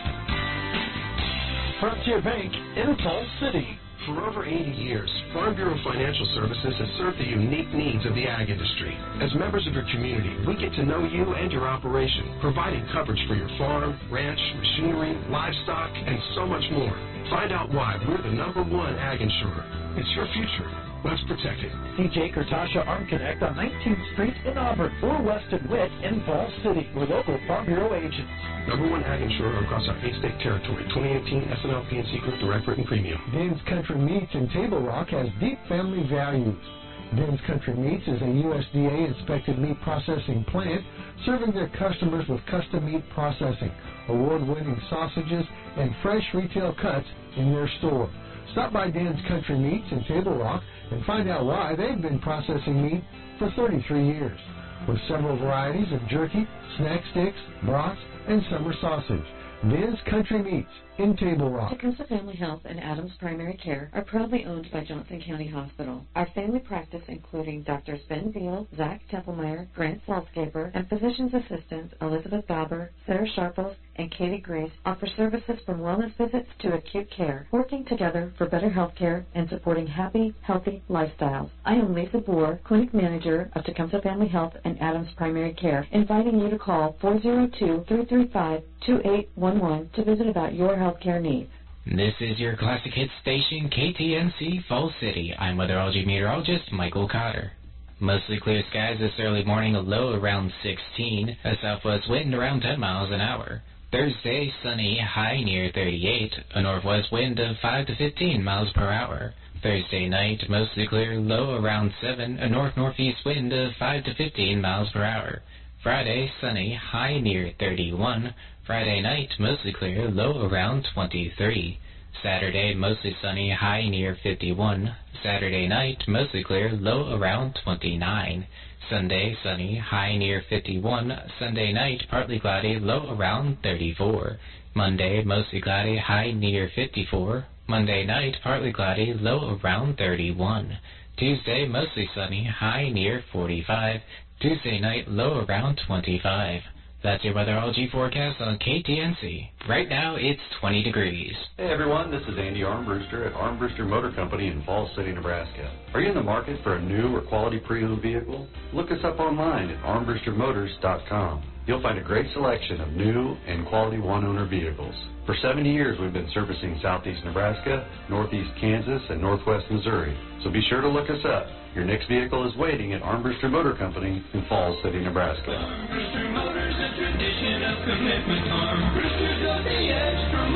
Frontier Bank in Falls City. For over eighty years, Farm Bureau Financial Services has served the unique needs of the ag industry. As members of your community, we get to know you and your operation, providing coverage for your farm, ranch, machinery, livestock, and so much more. Find out why we're the number one ag insurer. It's your future. Let's protect it. See Jake or Tasha Arm Connect on nineteenth Street in Auburn or Weston Witt in Falls City. We're local Farm Bureau agents. Number one ag insurer across our eight-state territory. twenty eighteen S and L P and C Group Direct Written Premium. Den's Country Meats in Table Rock has deep family values. Den's Country Meats is a U S D A-inspected meat processing plant serving their customers with custom meat processing, award-winning sausages, and fresh retail cuts in their store. Stop by Den's Country Meats in Table Rock and find out why they've been processing meat for thirty-three years. With several varieties of jerky, snack sticks, brats, and summer sausage. Den's Country Meats in Table Rock. Tecumseh Family Health and Adams Primary Care are proudly owned by Johnson County Hospital. Our family practice, including Doctors Ben Veal, Zach Templemeyer, Grant Salzgaber, and physician's assistants Elizabeth Dauber, Sarah Sharples, and Katie Grace, offer services from wellness visits to acute care, working together for better health care and supporting happy, healthy lifestyles. I am Lisa Boer, Clinic Manager of Tecumseh Family Health and Adams Primary Care, inviting you to call four oh two, three three five, two eight one one to visit about your health care needs. This is your classic hit station, K T N C Falls City. I'm weatherology meteorologist Michael Cotter. Mostly clear skies this early morning, a low around sixteen, a southwest wind around ten miles an hour. Thursday, sunny, high near thirty-eight, a northwest wind of five to fifteen miles per hour. Thursday night, mostly clear, low around seven, a north-northeast wind of five to fifteen miles per hour. Friday, sunny, high near thirty-one. Friday night, mostly clear, low around twenty-three. Saturday, mostly sunny, high near fifty-one. Saturday night, mostly clear, low around twenty-nine. Sunday, sunny, high near fifty-one. Sunday night, partly cloudy, low around thirty-four. Monday, mostly cloudy, high near fifty-four. Monday night, partly cloudy, low around thirty-one. Tuesday, mostly sunny, high near forty-five. Tuesday night, low around twenty-five. That's your weatherology forecast on K T N C. Right now, it's twenty degrees. Hey everyone, this is Andy Armbruster at Armbruster Motor Company in Falls City, Nebraska. Are you in the market for a new or quality pre-owned vehicle? Look us up online at armbruster motors dot com. You'll find a great selection of new and quality one-owner vehicles. For seventy years, we've been servicing southeast Nebraska, northeast Kansas, and northwest Missouri. So be sure to look us up. Your next vehicle is waiting at Armbruster Motor Company in Falls City, Nebraska. Armbruster Motors, a tradition of commitment. Armbruster goes the extra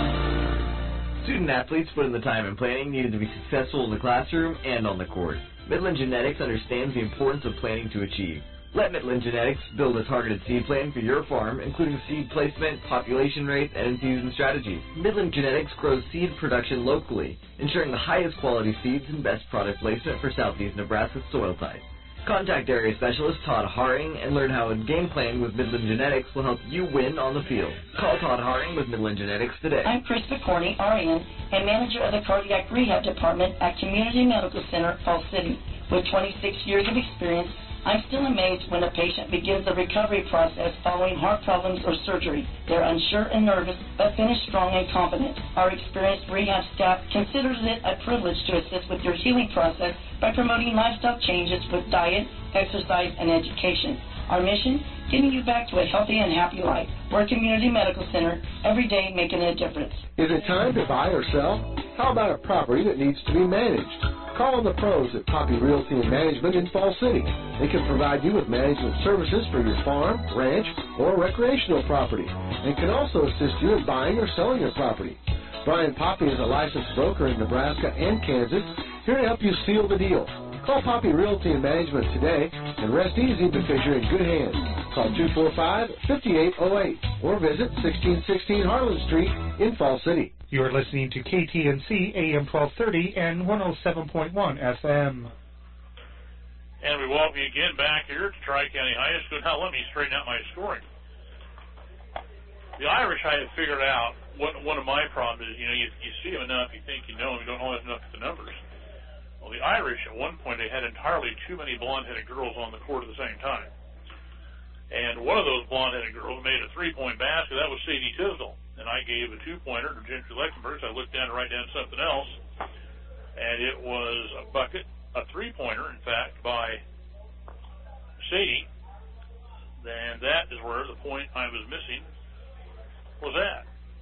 mile. Student athletes put in the time and planning needed to be successful in the classroom and on the court. Midland Genetics understands the importance of planning to achieve. Let Midland Genetics build a targeted seed plan for your farm, including seed placement, population rates, and in-season strategies. Midland Genetics grows seed production locally, ensuring the highest quality seeds and best product placement for southeast Nebraska's soil types. Contact area specialist Todd Haring and learn how a game plan with Midland Genetics will help you win on the field. Call Todd Haring with Midland Genetics today. I'm Chris McCorney, R N, and manager of the Cardiac Rehab Department at Community Medical Center, Falls City. With twenty-six years of experience, I'm still amazed when a patient begins the recovery process following heart problems or surgery. They're unsure and nervous, but finish strong and confident. Our experienced rehab staff considers it a privilege to assist with your healing process by promoting lifestyle changes with diet, exercise, and education. Our mission, getting you back to a healthy and happy life. We're a community medical center, every day making a difference. Is it time to buy or sell? How about a property that needs to be managed? Call on the pros at Poppy Realty and Management in Falls City. They can provide you with management services for your farm, ranch, or recreational property, and can also assist you in buying or selling your property. Brian Poppy is a licensed broker in Nebraska and Kansas, here to help you seal the deal. Call Poppy Realty and Management today and rest easy because you're in good hands. Call two four five, five eight zero eight or visit sixteen sixteen Harlan Street in Falls City. You're listening to K T N C A M twelve thirty and one oh seven point one F M. And we welcome you again back here to Tri-County High School. Now let me straighten out my scoring. The Irish, I have figured out, what one of my problems is, you know, you, you see them enough, you think you know them, you don't always know the numbers. Well, the Irish, at one point, they had entirely too many blonde-headed girls on the court at the same time. And one of those blonde-headed girls made a three-point basket. That was Sadie Tisdall. And I gave a two-pointer to Gentry Lechtenberg, so I looked down to write down something else. And it was a bucket, a three-pointer, in fact, by Sadie. And that is where the point I was missing was at.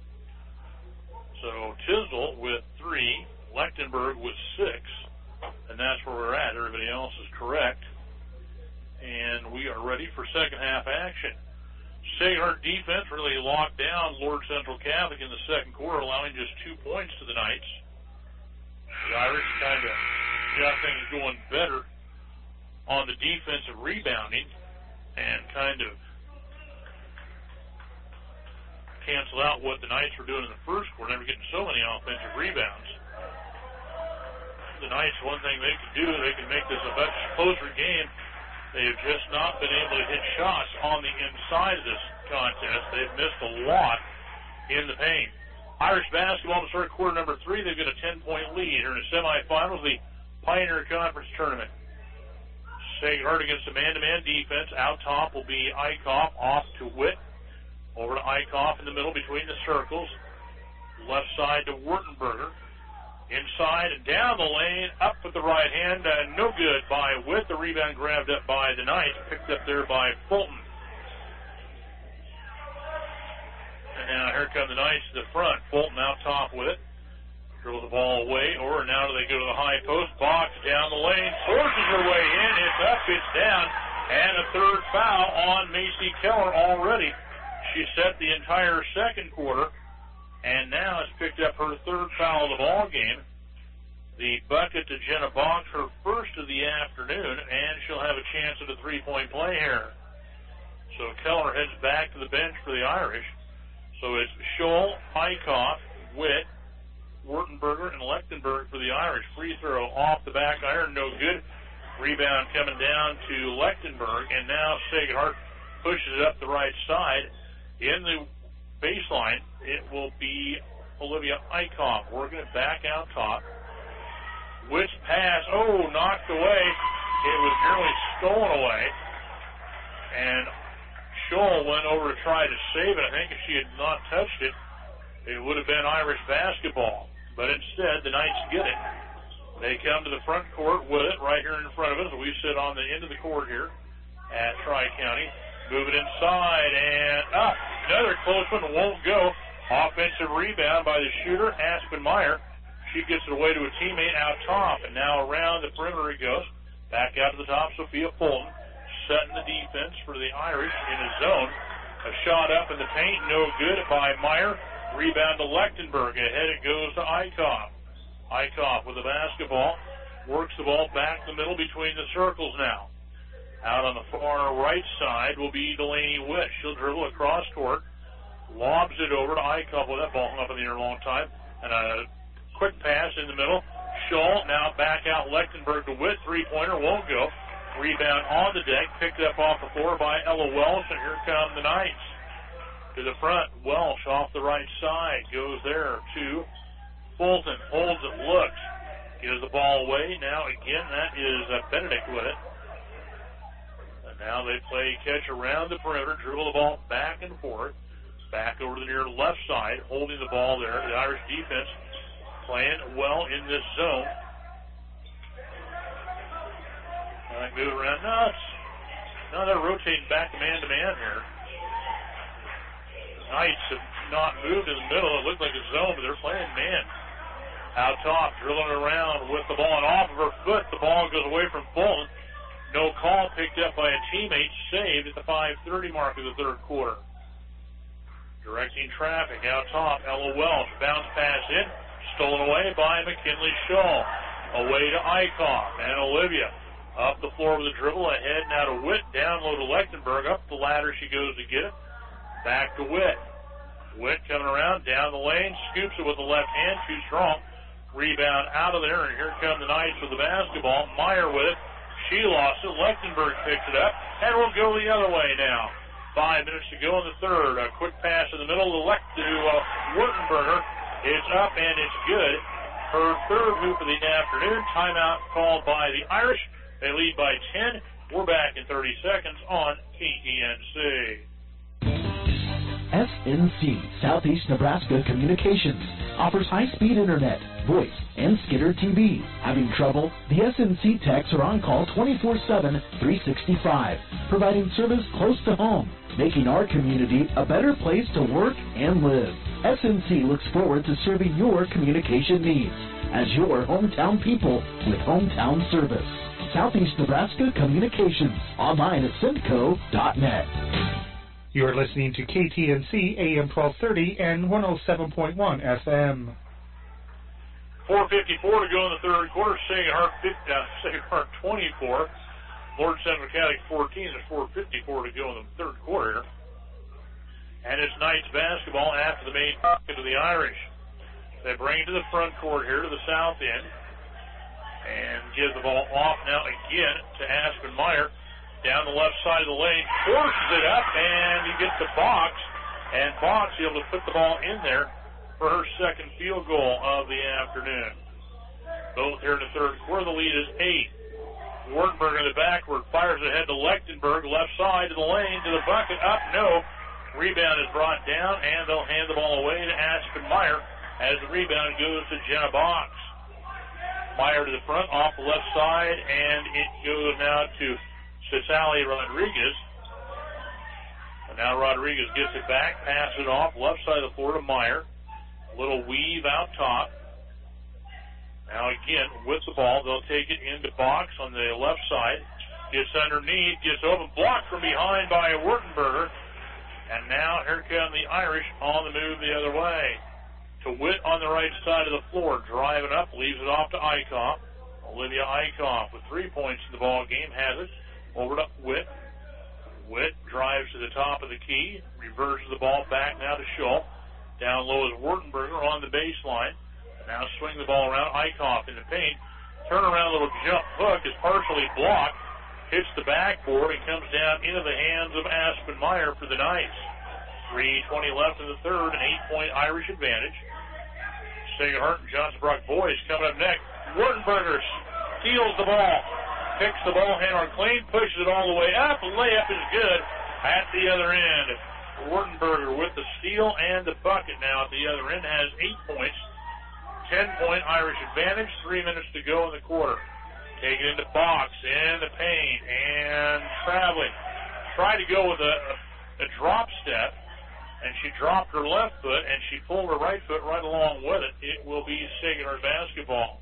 So Tisdall with three, Lechtenberg with six, and that's where we're at. Everybody else is correct. And we are ready for second half action. Sahart defense really locked down Lord Central Catholic in the second quarter, allowing just two points to the Knights. The Irish kind of got things going better on the defensive rebounding and kind of cancel out what the Knights were doing in the first quarter. They were getting so many offensive rebounds. The Knights, one thing they could do, they can make this a much closer game. They have just not been able to hit shots on the inside of this contest. They've missed a lot in the paint. Irish basketball to start quarter number three. They've got a ten-point lead here in the semifinals of the Pioneer Conference Tournament. Sahart against a man-to-man defense. Out top will be Eichhoff, off to Witt. Over to Eichhoff in the middle between the circles. Left side to Wurtenberger. Inside and down the lane, up with the right hand, uh, no good by Witt. The rebound grabbed up by the Knights, picked up there by Fulton. And now here come the Knights to the front. Fulton out top with it. Throws the ball away, or now do they go to the high post, box down the lane, forces her way in, it's up, it's down, and a third foul on Macy Keller already. She set the entire second quarter, and now has picked up her third foul of the ball game. The bucket to Jenna Boggs, her first of the afternoon, and she'll have a chance at a three-point play here. So Keller heads back to the bench for the Irish. So it's Scholl, Eichhoff, Witt, Wurtenberger, and Lechtenberg for the Irish. Free throw off the back iron, no good. Rebound coming down to Lechtenberg, and now Sahart pushes it up the right side. In the baseline, it will be Olivia Eichhoff working it back out top. Witt's pass, oh, knocked away. It was nearly stolen away. And Scholl went over to try to save it. I think if she had not touched it, it would have been Irish basketball. But instead, the Knights get it. They come to the front court with it right here in front of us. We sit on the end of the court here at Tri-County. Move it inside and up. Another close one won't go. Offensive rebound by the shooter, Aspen Meyer. She gets it away to a teammate out top. And now around the perimeter it goes. Back out to the top, Sophia Fulton. Setting the defense for the Irish in a zone. A shot up in the paint, no good by Meyer. Rebound to Lechtenberg. Ahead it goes to Eichhoff. Eichhoff with the basketball. Works the ball back the middle between the circles now. Out on the far right side will be Delaney Witt. She'll dribble across court, lobs it over to Eichhoff with that ball hung up in the air a long time, and a quick pass in the middle. Shull now back out Lechtenberg to Witt. Three-pointer won't go. Rebound on the deck, picked up off the floor by Ella Welsh, and here come the Knights. To the front, Welsh off the right side, goes there to Fulton, holds it, looks, gives the ball away. Now again, that is uh, Benedict with it. And now they play catch around the perimeter, dribble the ball back and forth, back over to the near left side, holding the ball there. The Irish defense playing well in this zone. Now they move around. No, it's, no, they're rotating back man-to-man here. Knights have not moved in the middle. It looked like a zone, but they're playing man. Out top, drilling around with the ball, and off of her foot, the ball goes away from Fulton. No call, picked up by a teammate, saved at the five thirty mark of the third quarter. Directing traffic out top, Ella Welsh, bounce pass in, stolen away by McKinley Shull. Away to Eichhoff, and Olivia up the floor with a dribble, ahead now to Witt, down low to Lechtenberg, up the ladder she goes to get it. Back to Witt. Witt coming around, down the lane, scoops it with the left hand, too strong. Rebound out of there, and here come the Knights with the basketball. Meyer with it. She lost it. Lechtenberg picks it up, and we'll go the other way now. Five minutes to go in the third. A quick pass in the middle to Lech to uh, Wurtenberger. It's up, and it's good. Her third hoop of the afternoon. Timeout called by the Irish. They lead by ten. We're back in thirty seconds on K T N C. S N C, Southeast Nebraska Communications, offers high-speed internet, voice, and Skidder T V. Having trouble? The S N C techs are on call twenty-four seven, three sixty-five, providing service close to home, making our community a better place to work and live. S N C looks forward to serving your communication needs as your hometown people with hometown service. Southeast Nebraska Communications, online at simco dot net. You're listening to K T N C A M twelve thirty and one oh seven point one F M. four fifty-four to go in the third quarter. Sacred Heart, uh, Sacred Heart twenty-four. Lord Central Catholic fourteen. There's four fifty-four to go in the third quarter. And it's Knights basketball after the main pocket of the Irish. They bring it to the front court here to the south end. And give the ball off now again to Aspen Meyer. Down the left side of the lane, forces it up, and he gets the box, and Box is able to put the ball in there for her second field goal of the afternoon. Both here in the third quarter, the lead is eight. Wartenberg in the backward, fires ahead to Lechtenberg, left side to the lane, to the bucket, up, no. Rebound is brought down, and they'll hand the ball away to Aspen Meyer as the rebound goes to Jenna Box. Meyer to the front, off the left side, and it goes now to Cecily Rodriguez. And now Rodriguez gets it back, passes it off, left side of the floor to Meyer. Little weave out top. Now again, with the ball, they'll take it into Box on the left side. Gets underneath, gets open, blocked from behind by Wurtenberger. And now here come the Irish on the move the other way. To Witt on the right side of the floor, driving up, leaves it off to Eichhoff. Olivia Eichhoff with three points in the ball game has it. Over to Witt. Witt drives to the top of the key, reverses the ball back now to Shull. Down low is Wurtenberger on the baseline. Now swing the ball around. Eichhoff in the paint. Turn around little jump hook is partially blocked. Hits the backboard and comes down into the hands of Aspen Meyer for the Knights. three twenty left in the third, an eight-point Irish advantage. Sacred Heart and Johnson Brock boys coming up next. Wurtenberger steals the ball. Picks the ball handler clean, pushes it all the way up. The layup is good at the other end. Wurtenberger with the steal and the bucket now at the other end has eight points. Ten-point Irish advantage. Three minutes to go in the quarter. Take it into Box, in the paint, and traveling. Tried to go with a, a drop step, and she dropped her left foot, and she pulled her right foot right along with it. It will be Sacred Heart basketball.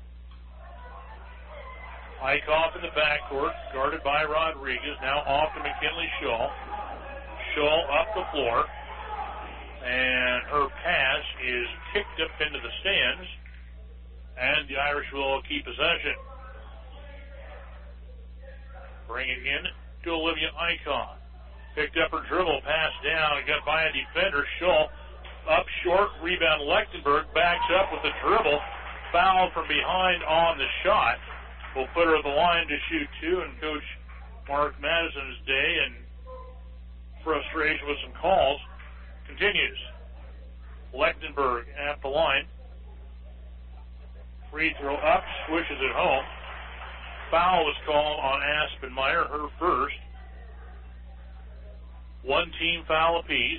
Eichhoff in the backcourt, guarded by Rodriguez. Now off to McKinley Shull. Shull up the floor. And her pass is kicked up into the stands. And the Irish will keep possession. Bring it in to Olivia Icon. Picked up her dribble, passed down, and got by a defender. Schull up short, rebound. Lechtenberg backs up with the dribble. Foul from behind on the shot. Will put her at the line to shoot two, and Coach Mark Madison's day and frustration with some calls continues. Lechtenberg at the line. Free throw up, swishes it home. Foul was called on Aspenmeyer, her first. One team foul apiece.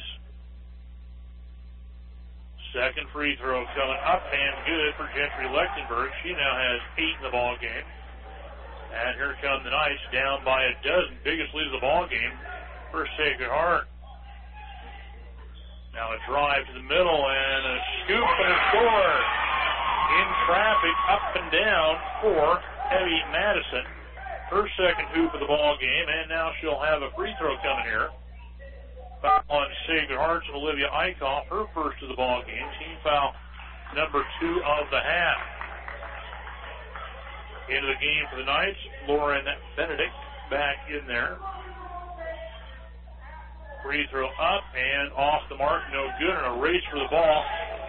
Second free throw coming up and good for Gentry Lechtenberg. She now has eight in the ball game. And here come the Knights down by a dozen. Biggest lead of the ball game for Sacred Heart. Now a drive to the middle and a scoop and a score. In traffic, up and down for Evie Madison. Her second hoop of the ball game, and now she'll have a free throw coming here. Foul on Sacred Heart's Olivia Eichhoff, her first of the ball game. Team foul number two of the half. Into the game for the Knights, Lauren Benedict back in there. Free throw up and off the mark, no good, and a race for the ball.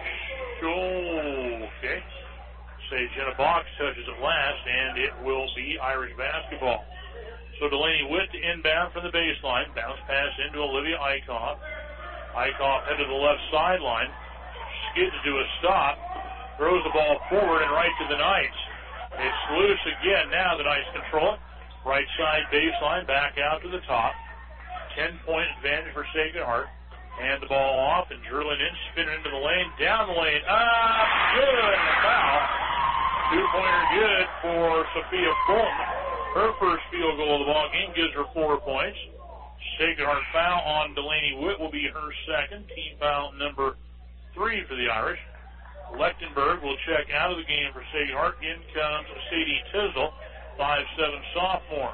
Okay. Say Jenna Box touches it last, and it will be Irish basketball. So Delaney Witt to inbound from the baseline. Bounce pass into Olivia Eichhoff. Eichhoff head to the left sideline. Skids to a stop. Throws the ball forward and right to the Knights. It's loose again. Now the Knights control it. Right side baseline. Back out to the top. Ten-point advantage for Sacred Heart. And the ball off and drilling in. Spinning into the lane. Down the lane. Up. Good. And a foul. Two-pointer good for Sophia Fulton. Her first field goal of the ball game gives her four points. Sacred Heart foul on Delaney Witt will be her second. Team foul number three for the Irish. Lechtenberg will check out of the game for Sacred Heart. In comes Sadie Tisdall, five seven sophomore.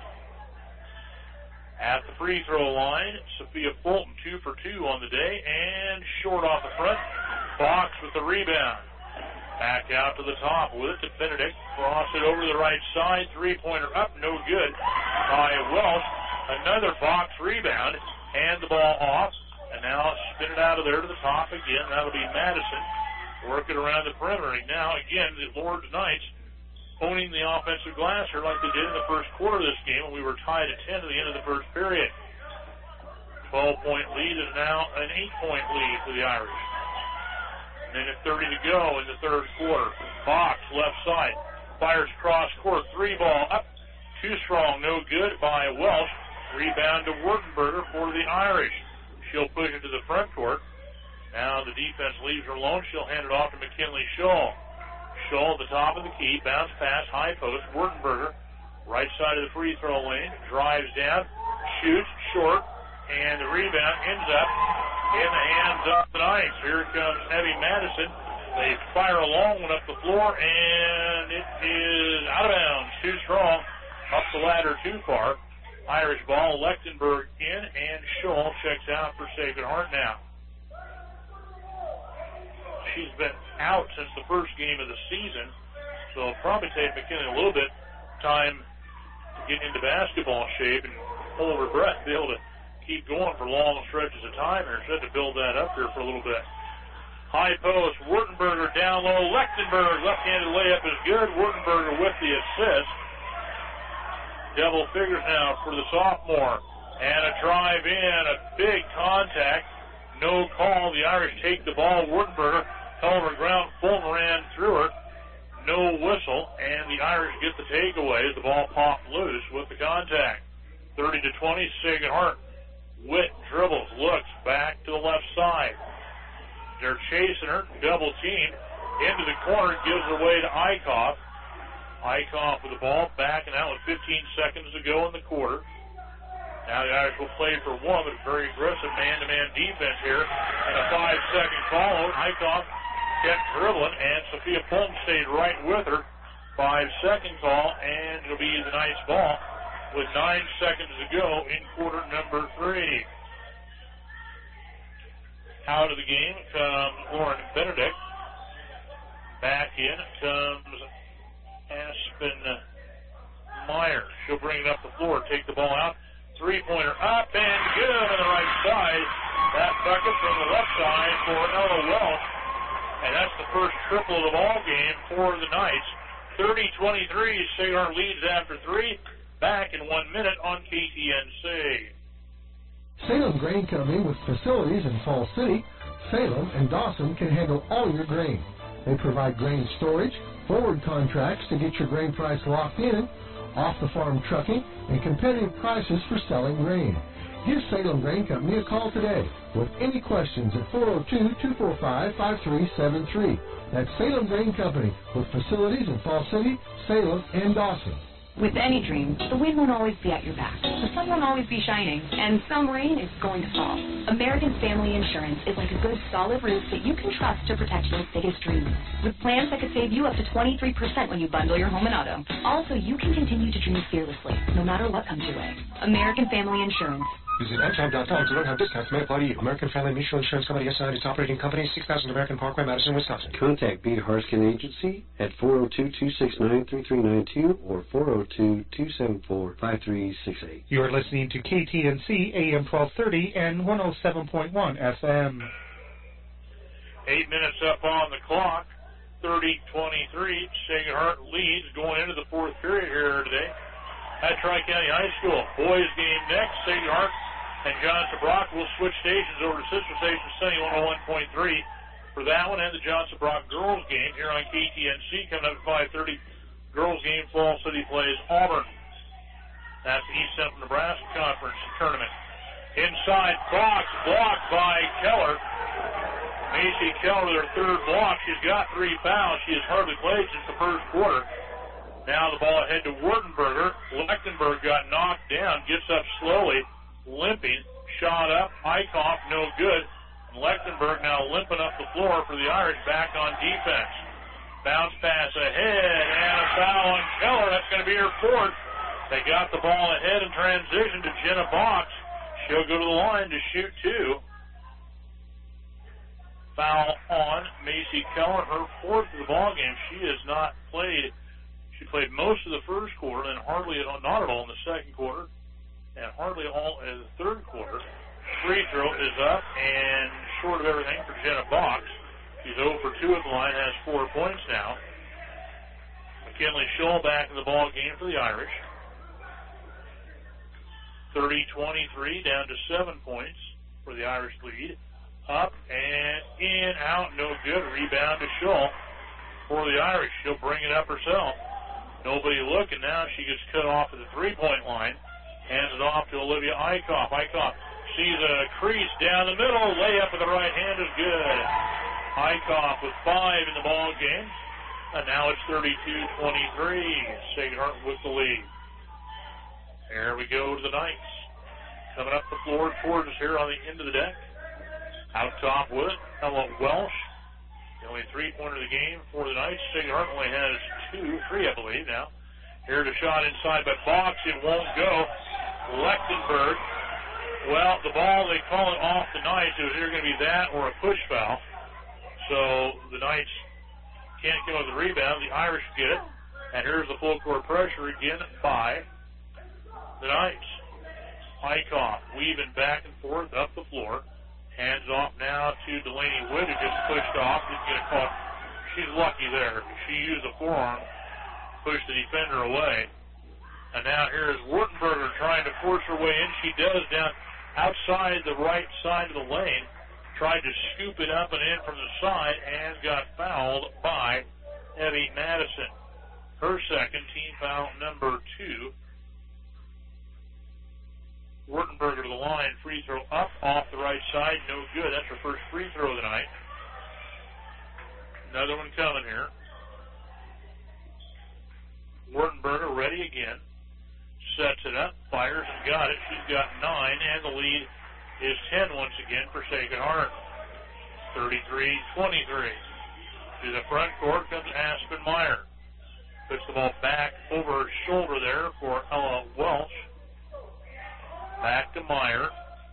At the free throw line, Sophia Fulton, two for two on the day, and short off the front. Fox with the rebound. Back out to the top with it to Benedict. Cross it over to the right side. Three-pointer up, no good by Welsh. Another box rebound. And the ball off. And now spin it out of there to the top again. That'll be Madison. Working around the perimeter. Now, again, the Lord's Knights owning the offensive glass here like they did in the first quarter of this game. And we were tied at ten at the end of the first period. twelve-point lead is now an eight-point lead for the Irish. Minute thirty to go in the third quarter. Fox, left side. Fires cross court. Three ball up. Too strong. No good by Welsh. Rebound to Wurtenberger for the Irish. She'll push it to the front court. Now the defense leaves her alone. She'll hand it off to McKinley Schull. Schull at the top of the key. Bounce pass. High post. Wurtenberger. Right side of the free throw lane. Drives down. Shoots. Short. And the rebound ends up in the hands of the Knights. Here comes Evie Madison. They fire a long one up the floor, and it is out of bounds. Too strong. Up the ladder too far. Irish ball. Lechtenberg in, and Schull checks out for Sacred Heart now. She's been out since the first game of the season, so it'll probably take McKinley a little bit time to get into basketball shape and hold her breath, be able to keep going for long stretches of time here. So had to build that up here for a little bit. High post, Wurtenberger down low. Lechtenberg, left-handed layup is good. Wurtenberger with the assist. Double figures now for the sophomore. And a drive in, a big contact. No call. The Irish take the ball. Wurtenberger held her ground. Fulton ran through her. No whistle. And the Irish get the takeaway as the ball popped loose with the contact. thirty to twenty, Sacred Heart. Witt dribbles, looks back to the left side. They're chasing her, double team. Into the corner, gives it away to Eichhoff. Eichhoff with the ball, backing out with fifteen seconds to go in the quarter. Now the Irish will play for one, but very aggressive man-to-man defense here. And a five-second call out. Eichhoff kept dribbling, and Sophia Fulton stayed right with her. Five-second call, and it'll be the Knights' ball with nine seconds to go in quarter number three. Out of the game comes Lauren Benedict. Back in comes Aspen Meyer. She'll bring it up the floor, take the ball out. Three-pointer up and good on the right side. That bucket from the left side for Ella Welsh. And that's the first triple of the ball game for the Knights. thirty twenty-three, Sage Hart leads after three. Back in one minute on K T N C. Salem Grain Company with facilities in Falls City, Salem, and Dawson can handle all your grain. They provide grain storage, forward contracts to get your grain price locked in, off-the-farm trucking, and competitive prices for selling grain. Give Salem Grain Company a call today with any questions at four oh two, two four five, five three seven three. That's Salem Grain Company with facilities in Falls City, Salem, and Dawson. With any dream, the wind won't always be at your back. The sun won't always be shining, and some rain is going to fall. American Family Insurance is like a good solid roof that you can trust to protect your biggest dreams. With plans that could save you up to twenty-three percent when you bundle your home and auto. Also, you can continue to dream fearlessly, no matter what comes your way. American Family Insurance. Visit amtrak dot com to learn how discounts may apply to you. American Family Mutual Insurance Company, S I and its operating company, six thousand American Parkway, Madison, Wisconsin. Contact Beat Harskin Agency at four oh two, two six nine, three three nine two or four oh two, two seven four, five three six eight. You are listening to K T N C A M twelve thirty and one oh seven point one F M. Eight minutes up on the clock. thirty twenty-three. Sage Hart leads going into the fourth period here today at Tri-County High School. Boys game next. Sage Hart and Johnson Brock will switch stations over to Sister Station Sunny one oh one point three for that one, and the Johnson Brock girls game here on K T N C coming up at five thirty. Girls game, Falls City plays Auburn. That's the East Central Nebraska Conference tournament. Inside box, blocked by Keller. Macy Keller, their third block. She's got three fouls. She has hardly played since the first quarter. Now the ball ahead to Wurtenberger. Lechtenberg got knocked down, gets up slowly, limping, shot up, Eichhoff, no good. And Lechtenberg now limping up the floor for the Irish back on defense. Bounce pass ahead, and a foul on Keller. That's going to be her fourth. They got the ball ahead in transition to Jenna Box. She'll go to the line to shoot two. Foul on Macy Keller, her fourth of the ball game. She has not played. She played most of the first quarter, and hardly at all, not at all in the second quarter, and hardly all in the third quarter. Free throw is up and short of everything for Jenna Box. She's oh for two at the line, has four points now. McKinley Scholl back in the ball game for the Irish. thirty twenty-three, down to seven points for the Irish lead. Up and in, out, no good. Rebound to Scholl for the Irish. She'll bring it up herself. Nobody looking now. She gets cut off at the three-point line. Hands it off to Olivia Eichhoff. Eichhoff sees a crease down the middle. Layup with the right hand is good. Eichhoff with five in the ball game. And now it's thirty-two twenty-three. Sage Hart with the lead. There we go to the Knights. Coming up the floor towards us here on the end of the deck. Out top with it, Ella Welsh. The only three-pointer of the game for the Knights. Sage Hart only has two, three I believe now. Here's a shot inside by Box. It won't go. Lechtenberg. Well, the ball, they call it off the Knights. It was either going to be that or a push foul. So the Knights can't get on the rebound. The Irish get it. And here's the full court pressure again by the Knights. Eichhoff weaving back and forth up the floor. Hands off now to Delaney Wood, who gets pushed off. Didn't get a call. She's lucky there. She used a forearm, pushed the defender away. And now here is Wurtenberger trying to force her way in. She does down outside the right side of the lane. Tried to scoop it up and in from the side and got fouled by Evie Madison. Her second, team foul number two. Wurtenberger to the line, free throw up off the right side, no good. That's her first free throw of the night. Another one coming here. Wurtenberger ready again. Sets it up, fires and got it. She's got nine, and the lead is ten once again for Sage Hart. thirty-three twenty-three. To the front court comes Aspen Meyer. Puts the ball back over her shoulder there for Ella Welsh. Back to Meyer.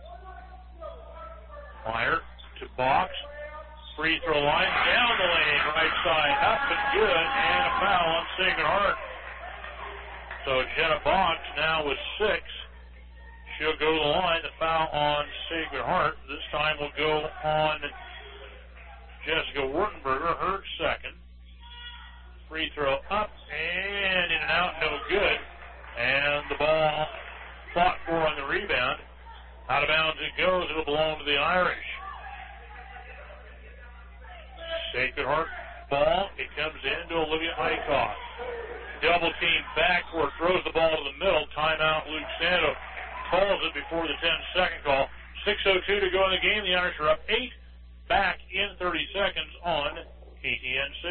Meyer to Box. Free throw line down the lane, right side, up and good, and a foul on Sage Hart. So Jenna Boggs now with six. She'll go to the line. The foul on Sacred Heart. This time will go on Jessica Wurtenberger, her second. Free throw up and in and out, no good. And the ball fought for on the rebound. Out of bounds it goes. It'll belong to the Irish. Sacred Heart ball. It comes in to Olivia Eichhoff. Double team backward. Throws the ball to the middle. Timeout. Luke Santo calls it before the ten-second call. six oh two to go in the game. The Irish are up eight. Back in thirty seconds on K T N C.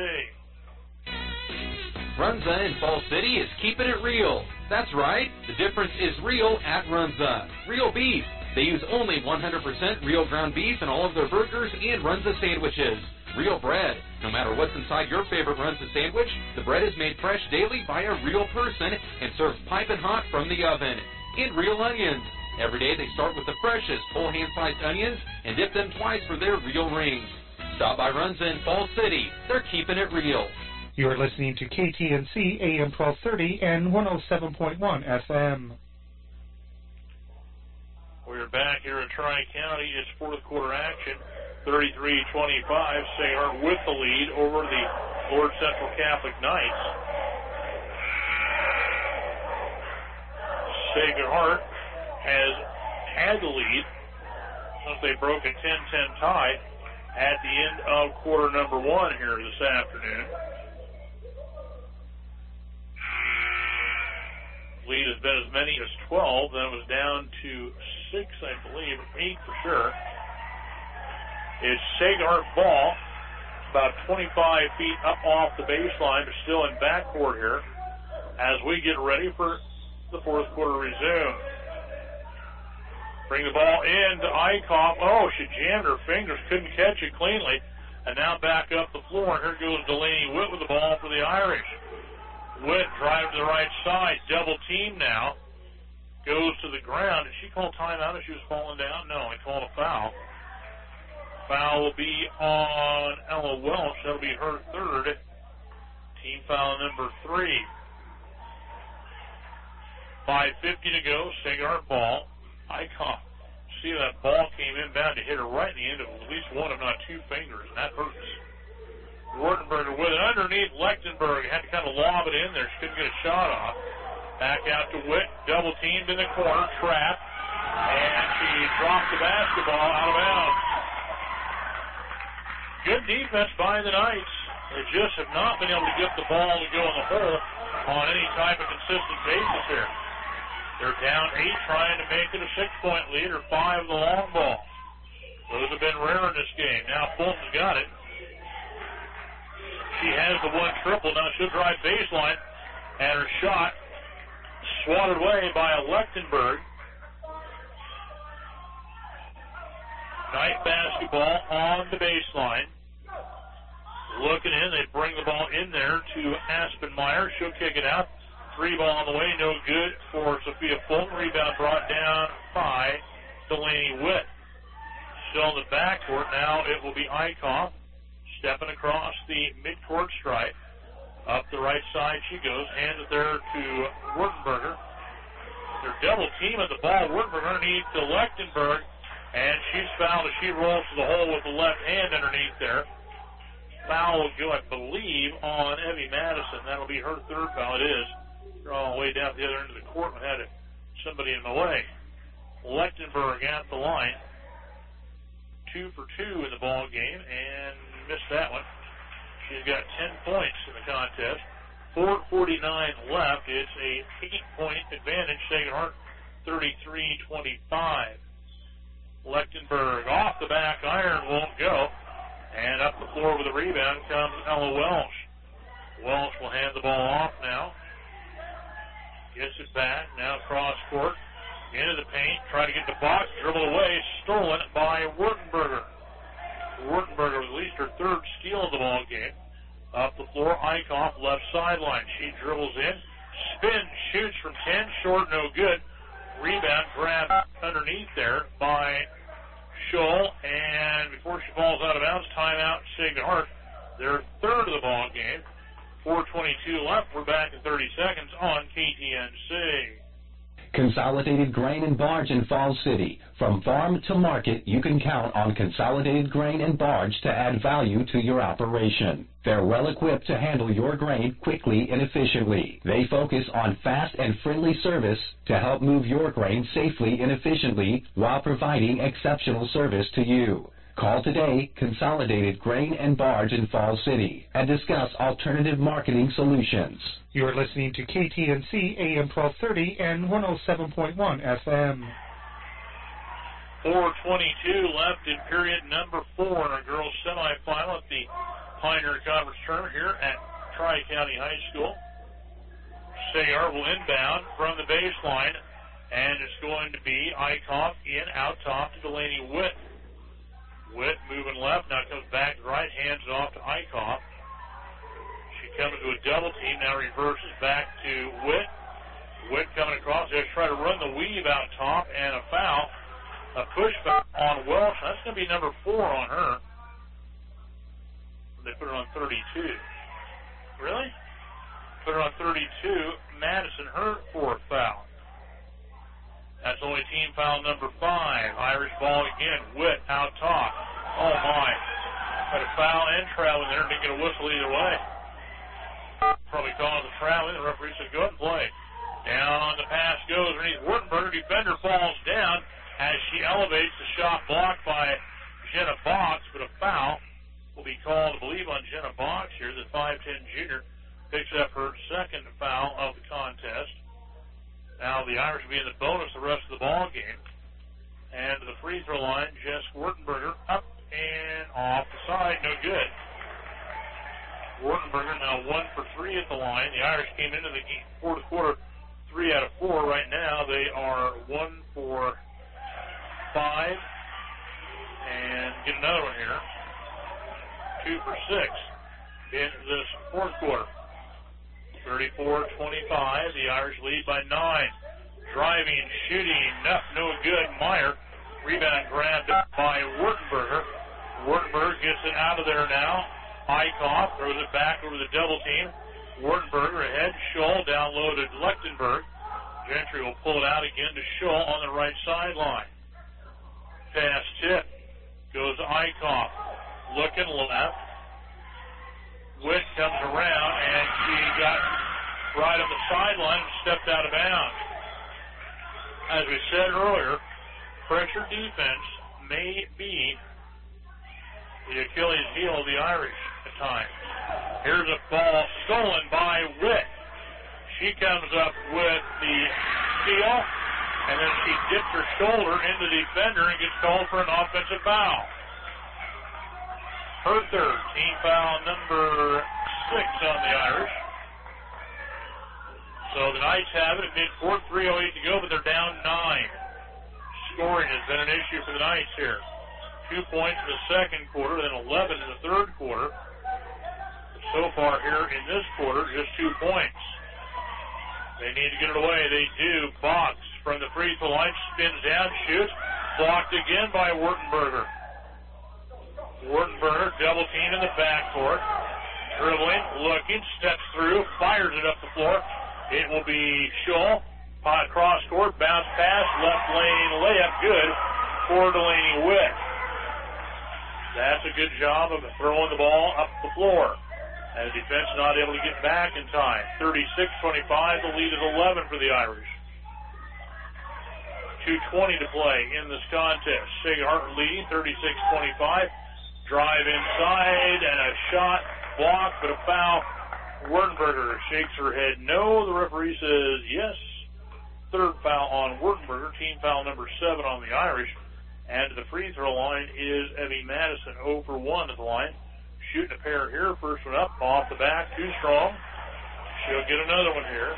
Runza in Fall City is keeping it real. That's right. The difference is real at Runza. Real beef. They use only one hundred percent real ground beef in all of their burgers and Runza sandwiches. Real bread. No matter what's inside your favorite Runza sandwich, the bread is made fresh daily by a real person and served piping hot from the oven. And real onions. Every day they start with the freshest whole hand-sliced onions and dip them twice for their real rings. Stop by Runza in Fall City. They're keeping it real. You're listening to K T N C A M twelve thirty and one oh seven point one F M. We're back here at Tri-County. It's fourth quarter action. thirty-three twenty-five. Sayre with the lead over the Lord Central Catholic Knights. Sacred Heart has had the lead since they broke a ten ten tie at the end of quarter number one here this afternoon. Lead has been as many as twelve, then it was down to six, I believe, eight for sure. It's Sacred Heart ball, about twenty-five feet up off the baseline, but still in backcourt here as we get ready for the fourth quarter resume. Bring the ball in to Eichhoff. Oh, she jammed her fingers, couldn't catch it cleanly. And now back up the floor, and here goes Delaney Witt with the ball for the Irish. Witt drive to the right side, double team now. Goes to the ground. Did she call timeout as she was falling down? No, he called a foul. Foul will be on Ella Welch. That'll be her third. Team foul number three. five fifty to go, Sacred Heart ball. Eichhoff. See that ball came inbound to hit her right in the end of at least one, if not two fingers, and that hurts. Wurtenberger with it underneath. Lechtenberg had to kind of lob it in there. She couldn't get a shot off. Back out to Witt. Double teamed in the corner. Trapped. And she dropped the basketball out of bounds. Good defense by the Knights. They just have not been able to get the ball to go in the hole on any type of consistent basis here. They're down eight, trying to make it a six-point lead, or five of the long ball. Those have been rare in this game. Now Fulton's got it. She has the one triple. Now she'll drive baseline, and her shot swatted away by Lechtenberg. Knight basketball on the baseline. Looking in, they bring the ball in there to Aspenmeyer. She'll kick it out. Three ball on the way, no good for Sophia Fulton. Rebound brought down by Delaney Witt. Still in the backcourt. Now it will be Eichhoff stepping across the midcourt stripe. Up the right side she goes. Hands it there to Wurtenberger. They're double teaming the ball. Wurtenberger underneath to Lechtenberg. And she's fouled as she rolls to the hole with the left hand underneath there. Foul will go, I believe, on Evie Madison. That'll be her third foul. It is. They're all the way down to the other end of the court and had somebody in the way. Lechtenberg at the line. Two for two in the ball game and missed that one. She's got ten points in the contest. four forty-nine left. It's a eight-point advantage. Sacred Heart thirty-three twenty-five. Lechtenberg off the back iron, won't go. And up the floor with a rebound comes Ella Welsh. Welsh will hand the ball off now. Gets it back, now cross court, into the paint, try to get the box, dribble away, stolen by Wurtenberger. Wurtenberger with at least her third steal of the ball game. Up the floor, Eichhoff, left sideline. She dribbles in, spins, shoots from ten, short, no good. Rebound grabbed underneath there by Scholl, and before she falls out of bounds, timeout, Sacred Heart. Their third of the ball game. four twenty-two left. We're back in thirty seconds on K T N C. Consolidated Grain and Barge in Falls City. From farm to market, you can count on Consolidated Grain and Barge to add value to your operation. They're well equipped to handle your grain quickly and efficiently. They focus on fast and friendly service to help move your grain safely and efficiently while providing exceptional service to you. Call today, Consolidated Grain and Barge in Falls City, and discuss alternative marketing solutions. You're listening to K T N C A M twelve thirty and one oh seven point one F M. four twenty-two left in period number four in our girls semifinal at the Pioneer Conference Tournament here at Tri-County High School. Sayar will inbound from the baseline, and it's going to be Eichhoff in, out top to Delaney Witt. Witt moving left, now comes back right, hands it off to Eichhoff. She comes to a double team, now reverses back to Witt. Witt coming across, they're trying to run the weave out top, and a foul, a push foul on Welsh. That's going to be number four on her. They put her on thirty-two. Really? Put her on thirty-two. Madison, her fourth foul. That's only team foul number five. Irish ball again. Witt out top. Oh, my. Got a foul and traveling there. Didn't get a whistle either way. Probably calling the traveling. The referee said, go ahead and play. Down the pass goes underneath Wurtenberger. Defender falls down as she elevates. The shot blocked by Jenna Box, but a foul will be called, I believe, on Jenna Box here. The five ten junior picks up her second foul of the contest. Now the Irish will be in the bonus the rest of the ball game. And to the free throw line, Jess Wurtenberger up and off the side, no good. Wurtenberger now one for three at the line. The Irish came into the fourth quarter three out of four. Right now they are one for five. And get another one here. Two for six in this fourth quarter. thirty-four twenty-five, the Irish lead by nine. Driving, shooting, no, no good. Meyer, rebound grabbed by Wurtenberger. Wurtenberger gets it out of there now. Eichhoff throws it back over the double team. Wurtenberger ahead, Scholl down low to Lechtenberg. Gentry will pull it out again to Scholl on the right sideline. Pass tip goes to Eichhoff. Looking left. Witt comes around, and she got right on the sideline and stepped out of bounds. As we said earlier, pressure defense may be the Achilles heel of the Irish at times. Here's a ball stolen by Witt. She comes up with the steal, and then she dips her shoulder into the defender and gets called for an offensive foul. Her third, team foul number six on the Irish. So the Knights have it at mid-court, three oh eight to go, but they're down nine. Scoring has been an issue for the Knights here. Two points in the second quarter, then eleven in the third quarter. So far here in this quarter, just two points. They need to get it away. They do. Box from the free throw line, spins down, shoots. Blocked again by Wurtenberger. Wurtenberger, double team in the backcourt. Dribbling, looking, steps through, fires it up the floor. It will be Scholl. Cross court, bounce pass, left lane layup, good for Delaney Witt. That's a good job of throwing the ball up the floor. And the defense not able to get back in time. thirty-six twenty-five, the lead is eleven for the Irish. two twenty to play in this contest. Sigart leading, thirty-six twenty-five. Drive inside and a shot blocked, but a foul. Wurtenberger shakes her head no. The referee says yes. Third foul on Wurtenberger, team foul number seven on the Irish. And the free throw line is Evie Madison, zero for one at the line. Shooting a pair here. First one up, off the back, too strong. She'll get another one here.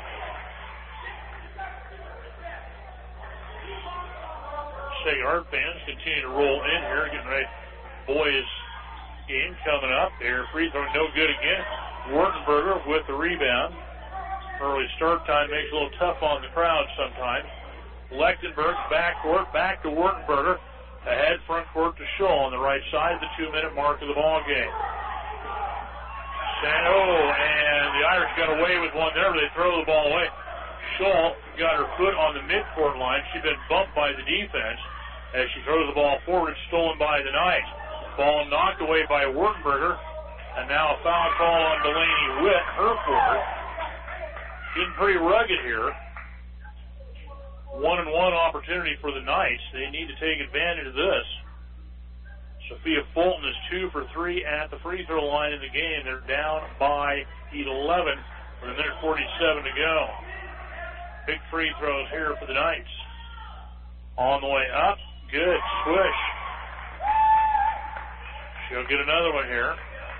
Sigart fans continue to roll in here, getting ready. Boys game coming up. Their free throw no good again. Wurtenberger with the rebound. Early start time makes it a little tough on the crowd sometimes. Lechtenberg backcourt, back to Wurtenberger. Ahead front court to Scholl on the right side of the two-minute mark of the ball game. And, oh, and the Irish got away with one there, but they throw the ball away. Shaw got her foot on the midcourt line. She'd been bumped by the defense as she throws the ball forward, stolen by the Knights. Ball knocked away by Wurtenberger, and now a foul call on Delaney Witt, her forward. Getting pretty rugged here. One and one opportunity for the Knights. They need to take advantage of this. Sophia Fulton is two for three at the free throw line in the game. They're down by eleven with a minute forty-seven to go. Big free throws here for the Knights. On the way up. Good. Swish. She'll get another one here.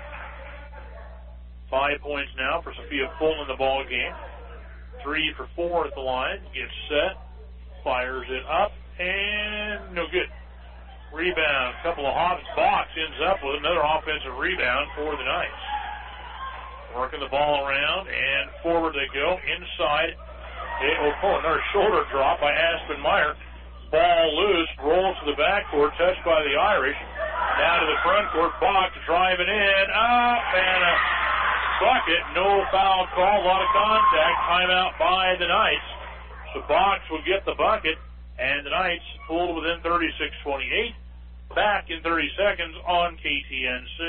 Five points now for Sophia Fulton in the ball game. Three for four at the line. Gets set. Fires it up. And no good. Rebound. A couple of hops. Box ends up with another offensive rebound for the Knights. Working the ball around. And forward they go. Inside. Oh, another shoulder drop by Aspen Meyer. Ball loose, rolls to the backcourt, touched by the Irish. Down to the front court, Box driving in, up, and a bucket. No foul call, a lot of contact. Timeout by the Knights. So Box will get the bucket, and the Knights pulled within thirty-six twenty-eight. Back in thirty seconds on K T N C.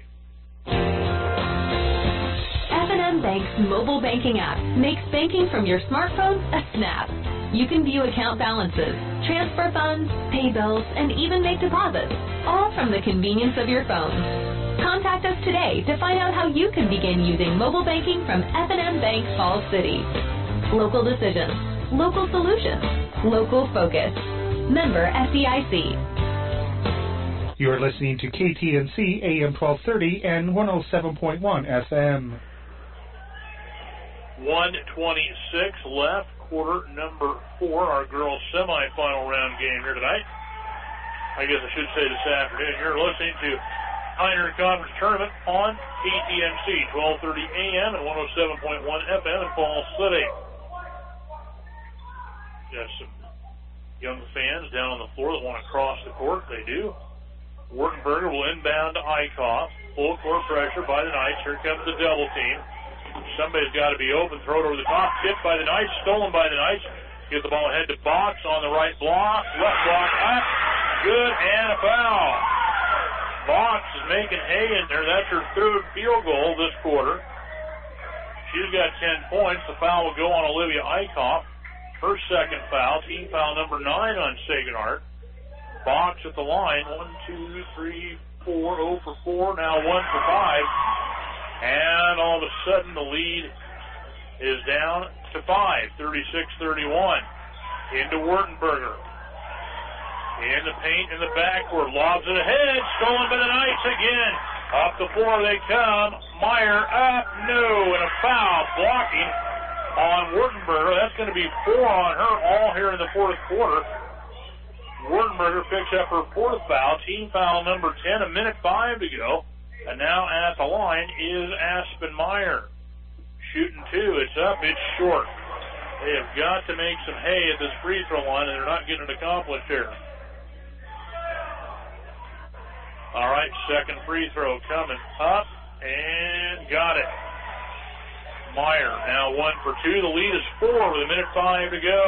F and M Bank's mobile banking app makes banking from your smartphone a snap. You can view account balances, transfer funds, pay bills, and even make deposits, all from the convenience of your phone. Contact us today to find out how you can begin using mobile banking from F and M Bank Falls City. Local decisions, local solutions, local focus. Member F D I C. You're listening to K T N C A M twelve thirty and one oh seven point one F M. one twenty-six left, quarter number four, our girls' semifinal round game here tonight. I guess I should say this afternoon. You're listening to Pioneer Conference Tournament on K T N C, twelve thirty A M and one oh seven point one F M in Falls City. Got some young fans down on the floor that want to cross the court. They do. Wurtenberger will inbound to Eichhoff. Full court pressure by the Knights. Here comes the double team. Somebody's got to be open. Throw it over the top. Tipped by the Knights. Stolen by the Knights. Get the ball ahead to Box on the right block. Left block up. Good, and a foul. Box is making hay in there. That's her third field goal this quarter. She's got ten points. The foul will go on Olivia Eichhoff. Her second foul. Team foul number nine on Saganhart. Box at the line. One, two, three, four. Oh for four. Now one for five. And all of a sudden the lead is down to five. thirty-six thirty-one. Into Wurtenberger. In the paint in the backcourt. Lobs it ahead. Stolen by the Knights again. Up the floor they come. Meyer up. No. And a foul. Blocking on Wurtenberger. That's going to be four on her all here in the fourth quarter. Wurtenberger picks up her fourth foul. Team foul number ten. A minute five to go. And now at the line is Aspen Meyer. Shooting two. It's up. It's short. They have got to make some hay at this free throw line, and they're not getting it accomplished here. All right, second free throw coming up, and got it. Meyer now one for two. The lead is four with a minute five to go.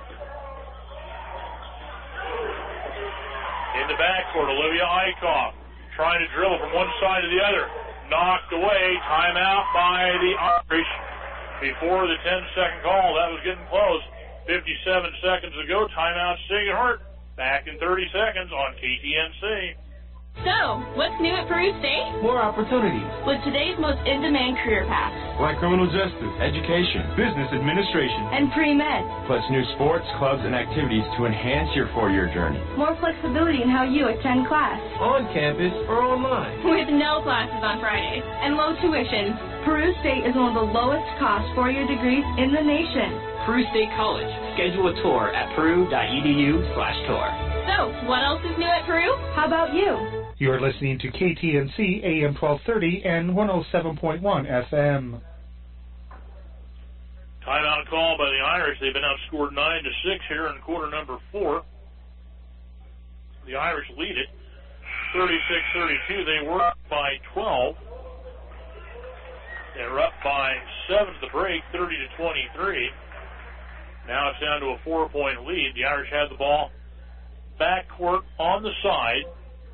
In the backcourt, Olivia Eichhoff trying to dribble from one side to the other. Knocked away. Timeout by the Irish before the ten-second call. That was getting close. fifty-seven seconds ago. Timeout Saganhart. Back in thirty seconds on K T N C. So, what's new at Peru State? More opportunities. With today's most in-demand career paths. Like criminal justice, education, business administration, and pre-med. Plus new sports, clubs, and activities to enhance your four-year journey. More flexibility in how you attend class. On campus or online. With no classes on Fridays and low tuition. Peru State is one of the lowest cost four-year degrees in the nation. Peru State College. Schedule a tour at peru.edu slash tour. So, what else is new at Peru? How about you? You're listening to K T N C A M twelve thirty and one oh seven point one F M. Timeout call by the Irish. They've been outscored nine to six here in quarter number four. The Irish lead it thirty-six thirty-two. They were by twelve. They're up by seven at the break, thirty to twenty-three. Now it's down to a four-point lead. The Irish have the ball backcourt on the side.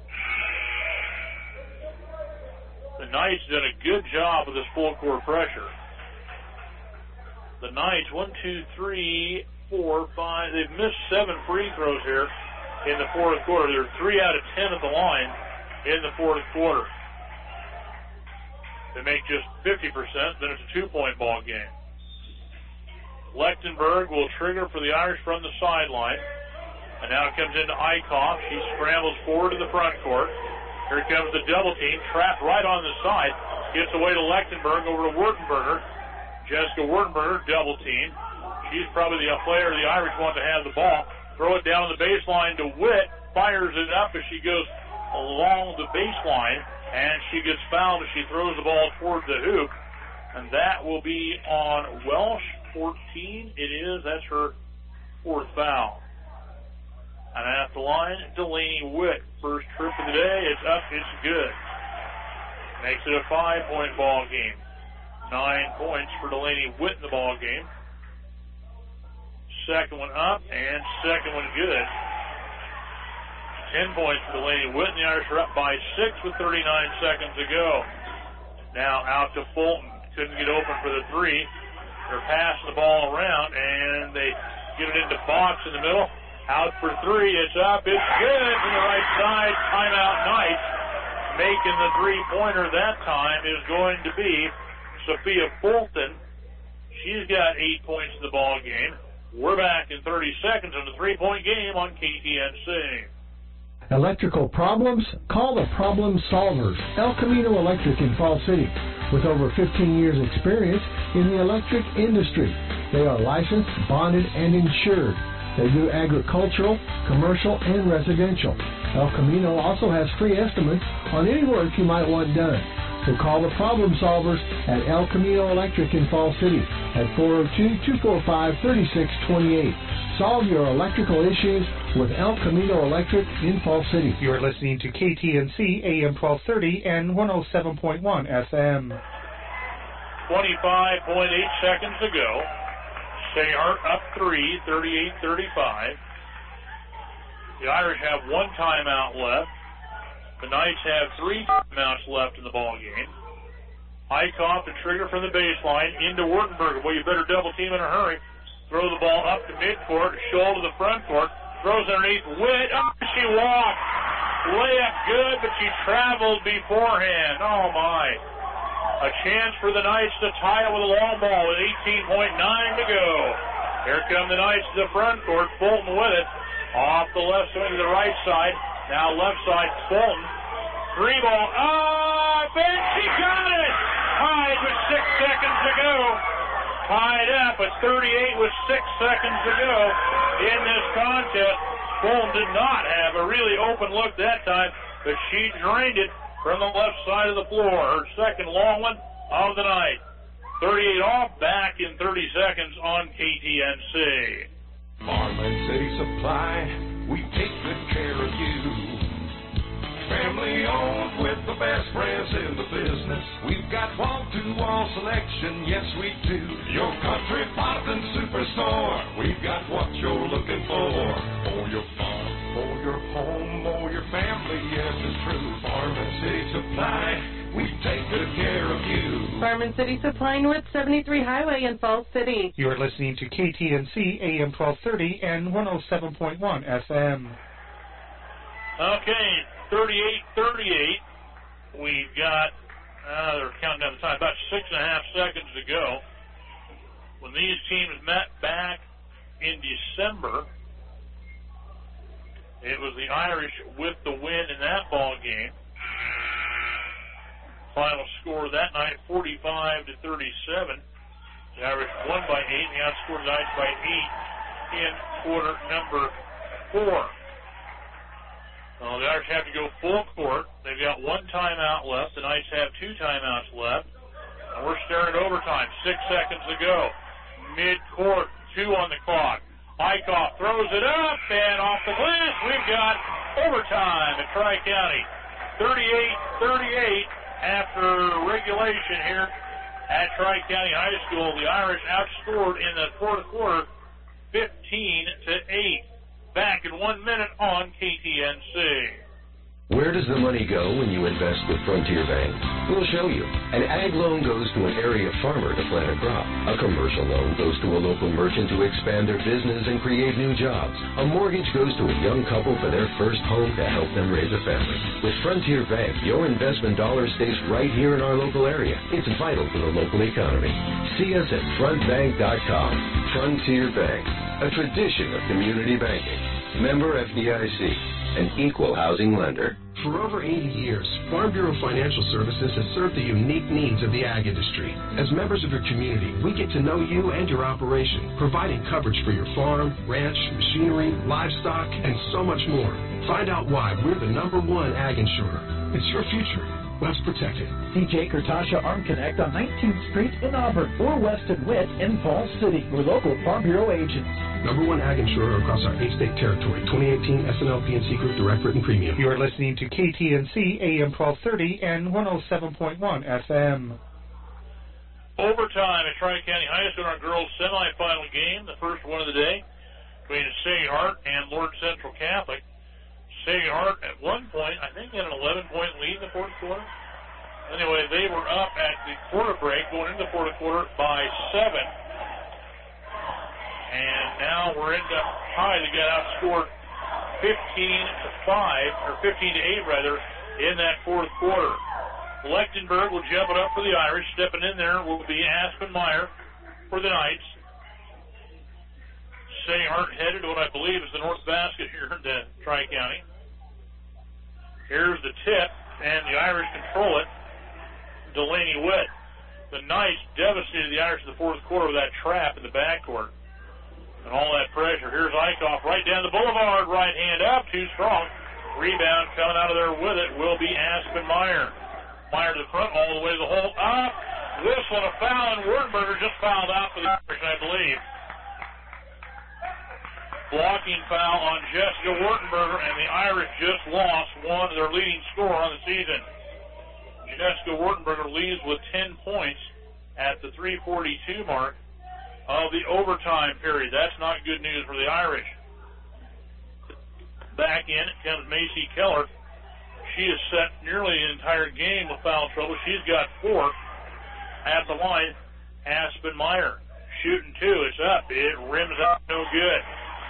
The Knights did a good job with this full-court pressure. The Knights, one, two, three, four, five. They've missed seven free throws here in the fourth quarter. They're three out of ten at the line in the fourth quarter. They make just fifty percent, then it's a two-point ball game. Lechtenberg will trigger for the Irish from the sideline. And now it comes into Eichhoff. She scrambles forward to the front court. Here comes the double team, trapped right on the side. Gets away to Lechtenberg, over to Wurtenberger. Jessica Wurtenberger, double team. She's probably the player the Irish want to have the ball. Throw it down the baseline to Witt. Fires it up as she goes along the baseline. And she gets fouled as she throws the ball toward the hoop. And that will be on Welsh, fourteen. It is. That's her fourth foul. And at the line, Delaney Witt. First trip of the day. It's up. It's good. Makes it a five-point ball game. Nine points for Delaney Witt in the ball game. Second one up, and second one good. Ten points for Delaney Witt, and the Irish are up by six with thirty-nine seconds to go. Now out to Fulton. Couldn't get open for the three. They're passing the ball around, and they get it into Fox in the middle. Out for three. It's up. It's good from the right side. Timeout Knights. Making the three-pointer that time is going to be Sophia Fulton. She's got eight points in the ball game. We're back in thirty seconds on the three-point game on K T N C. Electrical problems? Call the Problem Solvers. El Camino Electric in Falls City. With over fifteen years experience in the electric industry. They are licensed, bonded, and insured. They do agricultural, commercial, and residential. El Camino also has free estimates on any work you might want done. So call the Problem Solvers at El Camino Electric in Falls City at four oh two, two four five, three six two eight. Solve your electrical issues with El Camino Electric in Falls City. You're listening to K T N C A M twelve thirty and one oh seven point one F M. twenty-five point eight seconds to go. Sayhart up three, thirty-eight thirty-five. The Irish have one timeout left. The Knights have three timeouts left in the ball game. Eichhoff to trigger from the baseline into Wurtenberger. Well, you better double team in a hurry. Throw the ball up to midcourt, shoulder to the front court. Throws underneath Witt. Oh, she walked. Layup good, but she traveled beforehand. Oh, my. A chance for the Knights to tie it with a long ball with eighteen point nine to go. Here come the Knights to the front court. Fulton with it. Off the left swing to the right side. Now left side, Fulton. Three ball. Up, and she got it! Tied with six seconds to go. Tied up at thirty-eight with six seconds to go in this contest. Fulton did not have a really open look that time, but she drained it from the left side of the floor. Her second long one of the night. thirty-eight off, back in thirty seconds on K T N C. Farmland City Supply, we take good care of you. Family owned with the best brands in the business. We've got wall-to-wall selection, yes we do. Your country Potvin Superstore, we've got what you're looking for. For your farm, for your home, or your family, yes it's true. Farmland City Supply, we take good care of you. Farmland City Supply, North seventy-three Highway in Falls City. You're listening to K T N C A M twelve thirty and one oh seven point one F M. Okay, thirty-eight thirty-eight. We've got, uh, they're counting down the time, about six and a half seconds to go. When these teams met back in December, it was the Irish with the win in that ball game. Final score that night, forty-five to thirty-seven. The Irish won by eight, and they outscored the Knights by eight in quarter number four. So the Irish have to go full court. They've got one timeout left. The Knights have two timeouts left. And we're staring at overtime. Six seconds to go. Mid-court, two on the clock. Eichhoff throws it up, and off the glass, we've got overtime at Tri-County. thirty-eight thirty-eight after regulation here at Tri-County High School. The Irish outscored in the fourth quarter fifteen to eight. Back in one minute on K T N C. Where does the money go when you invest with Frontier Bank? We'll show you. An ag loan goes to an area farmer to plant a crop. A commercial loan goes to a local merchant to expand their business and create new jobs. A mortgage goes to a young couple for their first home to help them raise a family. With Frontier Bank, your investment dollar stays right here in our local area. It's vital to the local economy. See us at front bank dot com. Frontier Bank, a tradition of community banking. Member F D I C. An equal housing lender. For over eighty years, Farm Bureau Financial Services has served the unique needs of the ag industry. As members of your community, we get to know you and your operation, providing coverage for your farm, ranch, machinery, livestock, and so much more. Find out why we're the number one ag insurer. It's your future. Let's protect it. D J Kurtasha Arm Connect on nineteenth Street in Auburn or Weston Witt in Falls City. We're local Farm Bureau agents. Number one ag insurer across our eight-state territory. twenty eighteen S N L P N C Group Direct Written Premium. You are listening to K T N C A M twelve thirty and one oh seven point one F M. Overtime at Tri-County High School, our girls' semifinal game, the first one of the day, between Sage Hart and Lord Central Catholic. Sage Hart at one point, I think, had an eleven-point lead in the fourth quarter. Anyway, they were up at the quarter break, going into the fourth quarter by seven. And now we're into high. They got outscored fifteen to five, or fifteen to eight rather, in that fourth quarter. Lechtenberg will jump it up for the Irish. Stepping in there will be Aspen Meyer for the Knights. Say Hart headed to what I believe is the north basket here in Tri-County. Here's the tip, and the Irish control it. Delaney Witt. The Knights devastated the Irish in the fourth quarter with that trap in the backcourt. And all that pressure. Here's Eichhoff right down the boulevard. Right hand up. Too strong. Rebound coming out of there with it will be Aspen Meyer. Meyer to the front all the way to the hole. Up. Whistle and a foul, and Wurtenberger just fouled out for the Irish, I believe. Blocking foul on Jessica Wurtenberger, and the Irish just lost one of their leading scorer on the season. Jessica Wurtenberger leads with ten points at the three forty-two mark of the overtime period. That's not good news for the Irish. Back in comes Macy Keller. She has set nearly the entire game with foul trouble. She's got four at the line. Aspen Meyer shooting two. It's up. It rims out no good.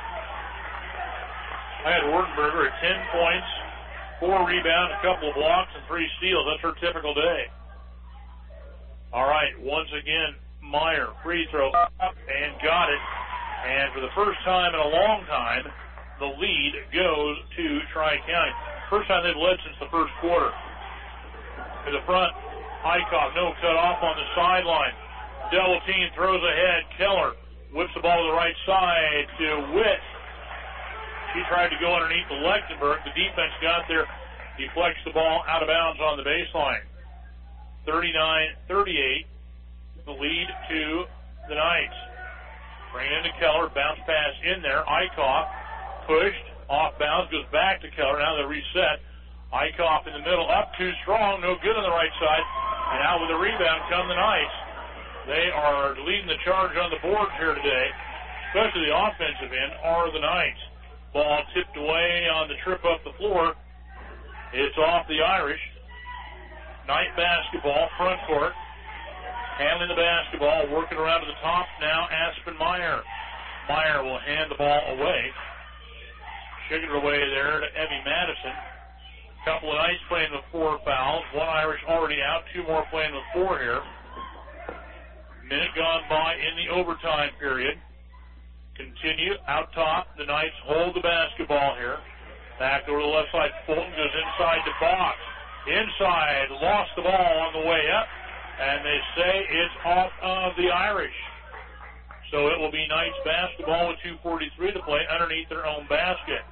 I had Wurtenberger at ten points, four rebounds, a couple of blocks, and three steals. That's her typical day. All right, once again, Meyer, free throw up and got it. And for the first time in a long time, the lead goes to Tri-County. First time they've led since the first quarter. To the front, Eichhoff, no cut off on the sideline. Double team throws ahead. Keller whips the ball to the right side to Witt. She tried to go underneath the Lechtenberg. The defense got there, deflects the ball out of bounds on the baseline. thirty-nine thirty-eight, the lead to the Knights. Bring it into Keller, bounce pass in there. Eichhoff pushed, off bounds, goes back to Keller. Now they reset. Eichhoff in the middle, up too strong, no good on the right side. And out with the rebound come the Knights. They are leading the charge on the boards here today, especially the offensive end, are the Knights. Ball tipped away on the trip up the floor. It's off the Irish. Knight basketball, front court. Handling the basketball, working around to the top now, Aspen Meyer. Meyer will hand the ball away. Sugar it away there to Evie Madison. A couple of Knights playing with four fouls. One Irish already out, two more playing with four here. Minute gone by in the overtime period. Continue out top. The Knights hold the basketball here. Back over to the left side. Fulton goes inside the box. Inside. Lost the ball on the way up. And they say it's off of the Irish. So it will be Knights basketball with two forty-three to play underneath their own basket.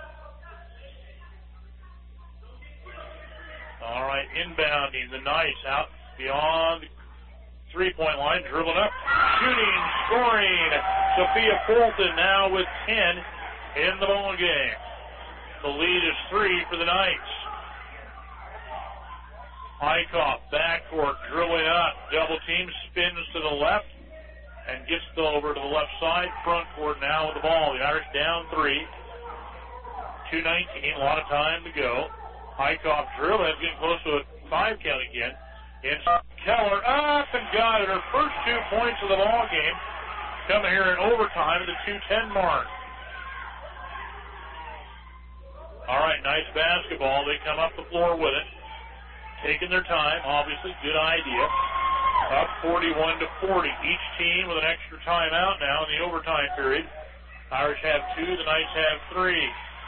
All right, inbounding the Knights out beyond the three-point line, dribbling up, shooting, scoring. Sophia Fulton now with ten in the ball game. The lead is three for the Knights. Eichhoff, backcourt, dribbling up, double team, spins to the left, and gets the over to the left side. Front court now with the ball. The Irish down three. two nineteen, a lot of time to go. Eichhoff dribbling, getting close to a five count again. And Keller up and got it. Her first two points of the ball game coming here in overtime at the two ten mark. All right, nice basketball. They come up the floor with it. Taking their time, obviously, good idea. Up forty-one to forty. Each team with an extra timeout now in the overtime period. Irish have two, the Knights have three.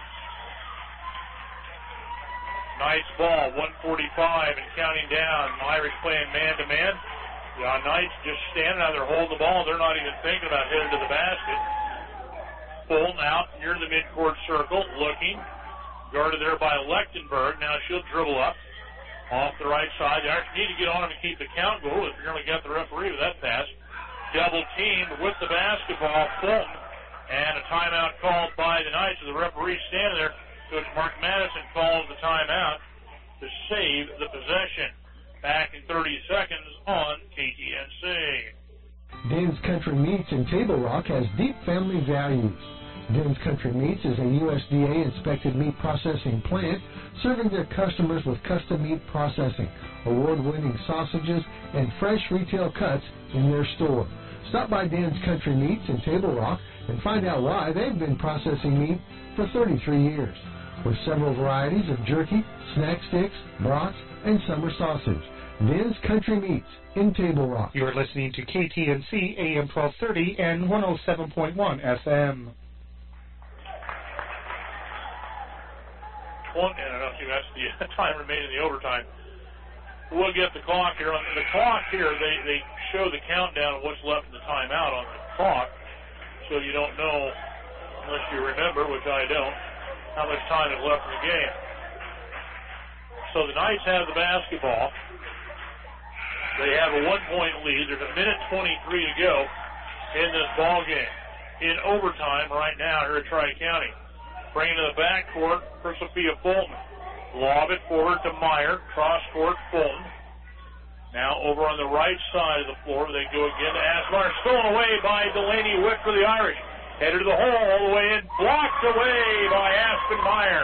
Knights ball, one forty-five and counting down. Irish playing man-to-man. The Knights just standing out there holding the ball. They're not even thinking about heading to the basket. Fulton out near the midcourt circle, looking. Guarded there by Lechtenberg. Now she'll dribble up. Off the right side. The Irish need to get on him and keep the count goal if you're going to get the referee with that pass. Double teamed with the basketball, Fulton, and a timeout called by the Knights. The referee standing there. Coach Mark Madison calls the timeout to save the possession. Back in thirty seconds on K T N C. Dan's Country Meats in Table Rock has deep family values. Dan's Country Meats is a U S D A-inspected meat processing plant serving their customers with custom meat processing, award-winning sausages, and fresh retail cuts in their store. Stop by Dan's Country Meats in Table Rock and find out why they've been processing meat for thirty-three years. With several varieties of jerky, snack sticks, brats, and summer sausage. Dan's Country Meats in Table Rock. You're listening to K T N C A M twelve thirty and one oh seven point one F M. One, and I don't think that's the time remaining in the overtime. We'll get the clock here. On the clock here, they, they show the countdown of what's left in the timeout on the clock, so you don't know, unless you remember, which I don't, how much time is left in the game. So the Knights have the basketball. They have a one-point lead. There's a minute twenty-three to go in this ball game. In overtime right now here at Tri-County. Bring it to the backcourt for Sophia Fulton. Lob it forward to Meyer. Cross-court Fulton. Now over on the right side of the floor, they go again to Asmar. Stolen away by Delaney Wick for the Irish. Headed to the hole all the way in. Blocked away by Aspen Meyer.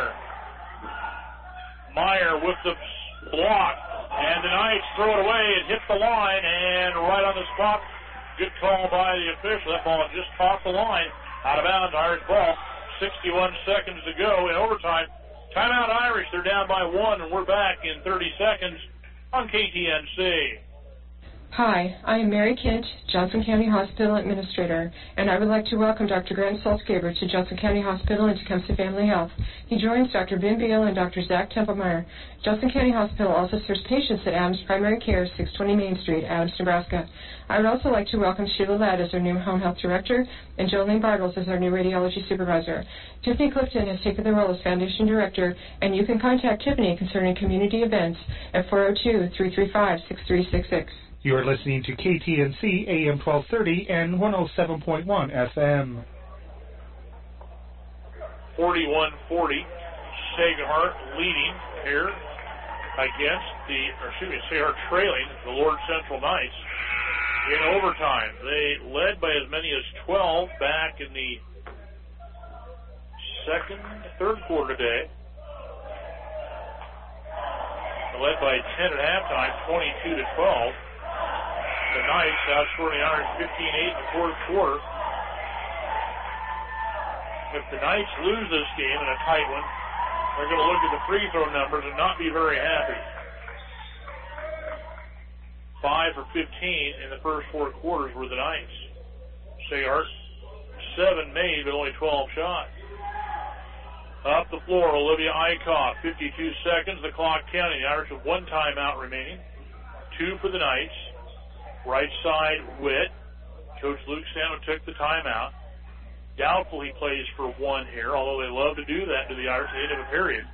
Meyer with the block. And the Knights throw it away. It hits the line and right on the spot. Good call by the official. That ball just caught the line. Out of bounds, Irish ball. sixty-one seconds to go in overtime. Timeout Irish. They're down by one, and we're back in thirty seconds on K T N C. Hi, I am Mary Kent, Johnson County Hospital Administrator, and I would like to welcome Doctor Grant Salzgeber to Johnson County Hospital and Tecumseh Family Health. He joins Doctor Ben Beal and Doctor Zach Templemeyer. Johnson County Hospital also serves patients at Adams Primary Care, six twenty Main Street, Adams, Nebraska. I would also like to welcome Sheila Ladd as our new Home Health Director and Jolene Bartles as our new Radiology Supervisor. Tiffany Clifton has taken the role as Foundation Director, and you can contact Tiffany concerning community events at four oh two, three three five, six three six six. You are listening to K T N C A M twelve thirty and one oh seven point one F M. forty-one forty, Sacred Heart leading here against the, or excuse me, Sacred Heart trailing the Lord Central Knights in overtime. They led by as many as twelve back in the second, third quarter today. They led by ten at halftime, twenty-two to twelve. The Knights outscoring the Irish fifteen eight in the fourth quarter. If the Knights lose this game in a tight one, they're going to look at the free throw numbers and not be very happy. Five for fifteen in the first four quarters were the Knights. Sacred seven made, but only twelve shots. Up the floor, Olivia Eichhoff, fifty-two seconds, the clock counting. The Irish have one timeout remaining. Two for the Knights. Right side, Witt. Coach Luke Sano took the timeout. Doubtful he plays for one here, although they love to do that to the Irish at the end of a period.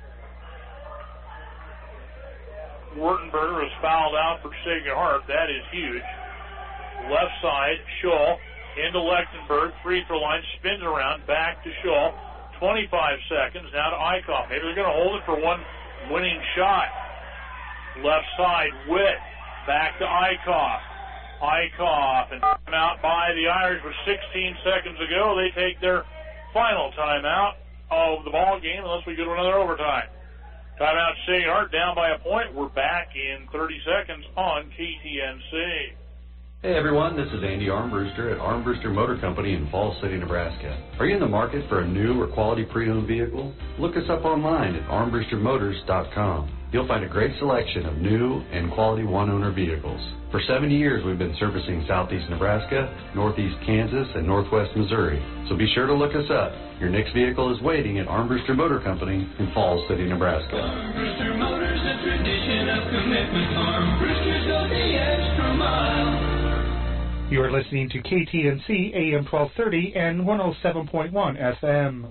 Wurtenberger was fouled out for Sacred Heart. That is huge. Left side, Schull into Lechtenberg. Free throw line, spins around, back to Schull. twenty-five seconds, now to Eichhoff. Maybe they're going to hold it for one winning shot. Left side, Witt. Back to Eichhoff. Eichhoff, and timeout by the Irish with sixteen seconds to go. They take their final timeout of the ball game unless we go to another overtime. Timeout Sacred Heart down by a point. We're back in thirty seconds on K T N C. Hey everyone, this is Andy Armbruster at Armbruster Motor Company in Falls City, Nebraska. Are you in the market for a new or quality pre-owned vehicle? Look us up online at armbruster motors dot com. You'll find a great selection of new and quality one-owner vehicles. For seventy years, we've been servicing southeast Nebraska, northeast Kansas, and northwest Missouri. So be sure to look us up. Your next vehicle is waiting at Armbruster Motor Company in Falls City, Nebraska. Armbruster Motors, a tradition of commitment. Armbruster goes the extra mile. You are listening to K T N C A M twelve thirty and one oh seven point one F M.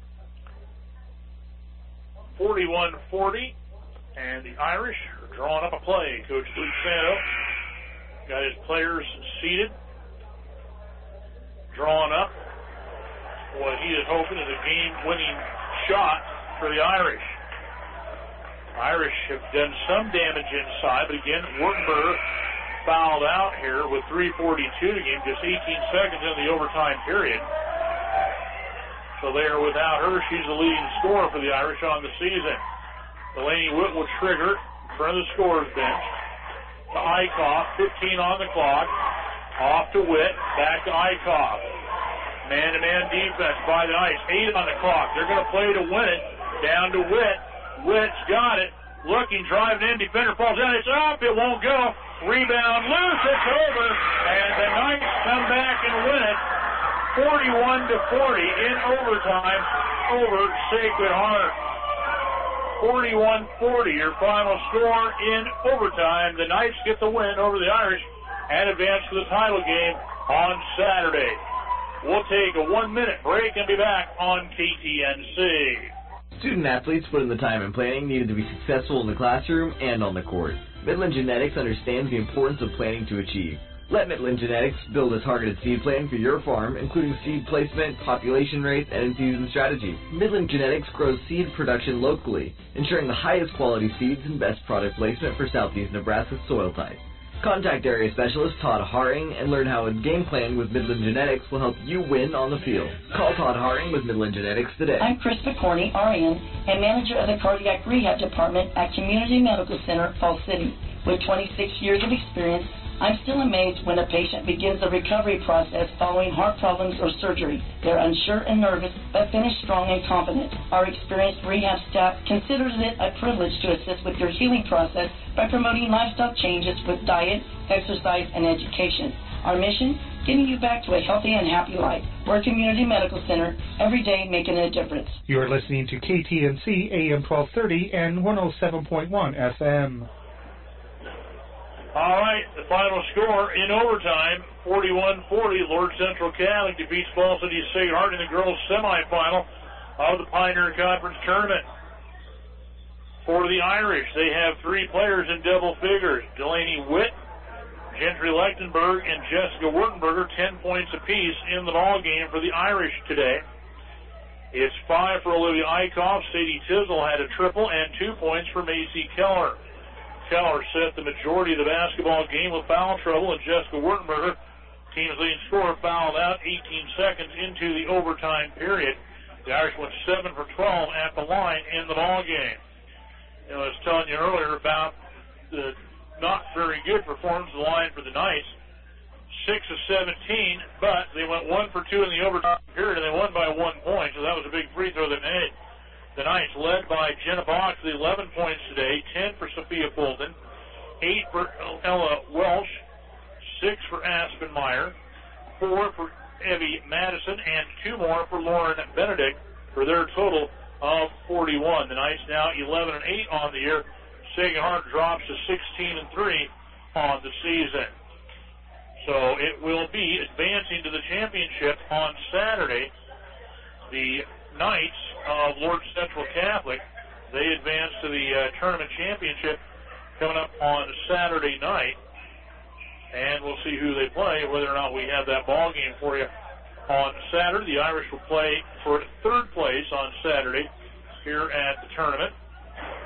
forty-one forty. And the Irish are drawing up a play. Coach Luke Santo got his players seated, drawing up what he is hoping is a game-winning shot for the Irish. Irish have done some damage inside, but again, Wurtenberger fouled out here with three forty-two to game, just eighteen seconds in the overtime period. So they are without her. She's the leading scorer for the Irish on the season. Delaney Witt will trigger in front of the scorer's bench. To Eichhoff, fifteen on the clock. Off to Witt, back to Eichhoff. Man-to-man defense by the Ice. Eight on the clock. They're going to play to win it. Down to Witt. Witt's got it. Looking, driving in. Defender falls down. It's up. It won't go. Rebound loose. It's over. And the Knights come back and win it. forty-one to forty in overtime over Sacred Heart. forty-one forty, your final score in overtime. The Knights get the win over the Irish and advance to the title game on Saturday. We'll take a one-minute break and be back on K T N C. Student athletes put in the time and planning needed to be successful in the classroom and on the court. Midland Genetics understands the importance of planning to achieve. Let Midland Genetics build a targeted seed plan for your farm, including seed placement, population rates, and in-season strategy. Midland Genetics grows seed production locally, ensuring the highest quality seeds and best product placement for southeast Nebraska's soil type. Contact area specialist Todd Haring and learn how a game plan with Midland Genetics will help you win on the field. Call Todd Haring with Midland Genetics today. I'm Chris McCorney, R N, and manager of the Cardiac Rehab Department at Community Medical Center, Falls City. With twenty-six years of experience, I'm still amazed when a patient begins the recovery process following heart problems or surgery. They're unsure and nervous, but finish strong and confident. Our experienced rehab staff considers it a privilege to assist with your healing process by promoting lifestyle changes with diet, exercise, and education. Our mission, getting you back to a healthy and happy life. We're a community medical center, every day making a difference. You are listening to K T N C A M twelve thirty and one oh seven point one F M. All right, the final score in overtime, forty-one forty. Lord Central Catholic defeats Falls City Sacred Heart in the girls' semifinal of the Pioneer Conference Tournament. For the Irish, they have three players in double figures. Delaney Witt, Gentry Lechtenberg, and Jessica Wurtenberger, ten points apiece in the ball game for the Irish today. It's five for Olivia Eichhoff. Sadie Tisdall had a triple, and two points for Macy Keller. Keller set the majority of the basketball game with foul trouble, and Jessica Wurtenberger, team's leading scorer, fouled out eighteen seconds into the overtime period. The Irish went seven for twelve at the line in the ball game. You know, I was telling you earlier about the not very good performance of the line for the Knights. six of seventeen, but they went one for two in the overtime period, and they won by one point, so that was a big free throw they made. The Knights led by Jenna Boxley, eleven points today, ten for Sophia Fulton, eight for Ella Welsh, six for Aspen Meyer, four for Evie Madison, and two more for Lauren Benedict for their total of forty-one. The Knights now eleven and eight on the year. Sacred Heart drops to sixteen and three on the season. So it will be advancing to the championship on Saturday. The Knights of Lord Central Catholic, they advance to the uh, tournament championship coming up on Saturday night, and we'll see who they play, whether or not we have that ball game for you on Saturday. The Irish will play for third place on Saturday here at the tournament.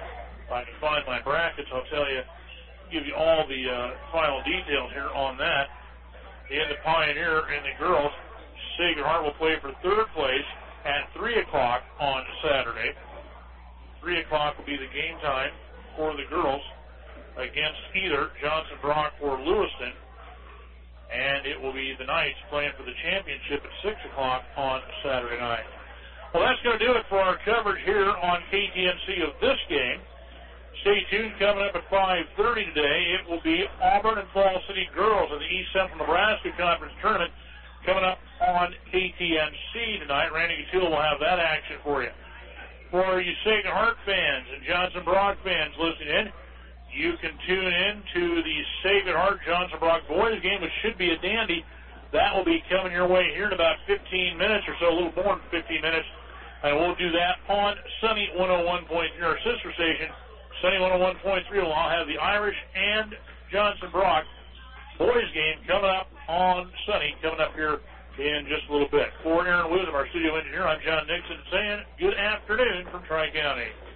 If I can find my brackets, I'll tell you, give you all the uh, final details here on that. In the Pioneer and the girls, Sacred Heart will play for third place at three o'clock on Saturday. three o'clock will be the game time for the girls against either Johnson Brock or Lewiston. And it will be the Knights playing for the championship at six o'clock on Saturday night. Well, that's going to do it for our coverage here on K T N C of this game. Stay tuned. Coming up at five thirty today, it will be Auburn and Falls City girls in the East Central Nebraska Conference Tournament coming up on K T N C tonight. Randy Couture will have that action for you. For you Sacred Heart fans and Johnson Brock fans listening in, you can tune in to the Sacred Heart Johnson Brock boys game, which should be a dandy. That will be coming your way here in about fifteen minutes or so, a little more than fifteen minutes. And we'll do that on Sunny one oh one point three, our sister station. Sunny one oh one point three will all have the Irish and Johnson Brock boys game coming up on Sunny, coming up here in just a little bit. For Aaron Wisdom, our studio engineer, I'm John Nixon saying good afternoon from Tri-County.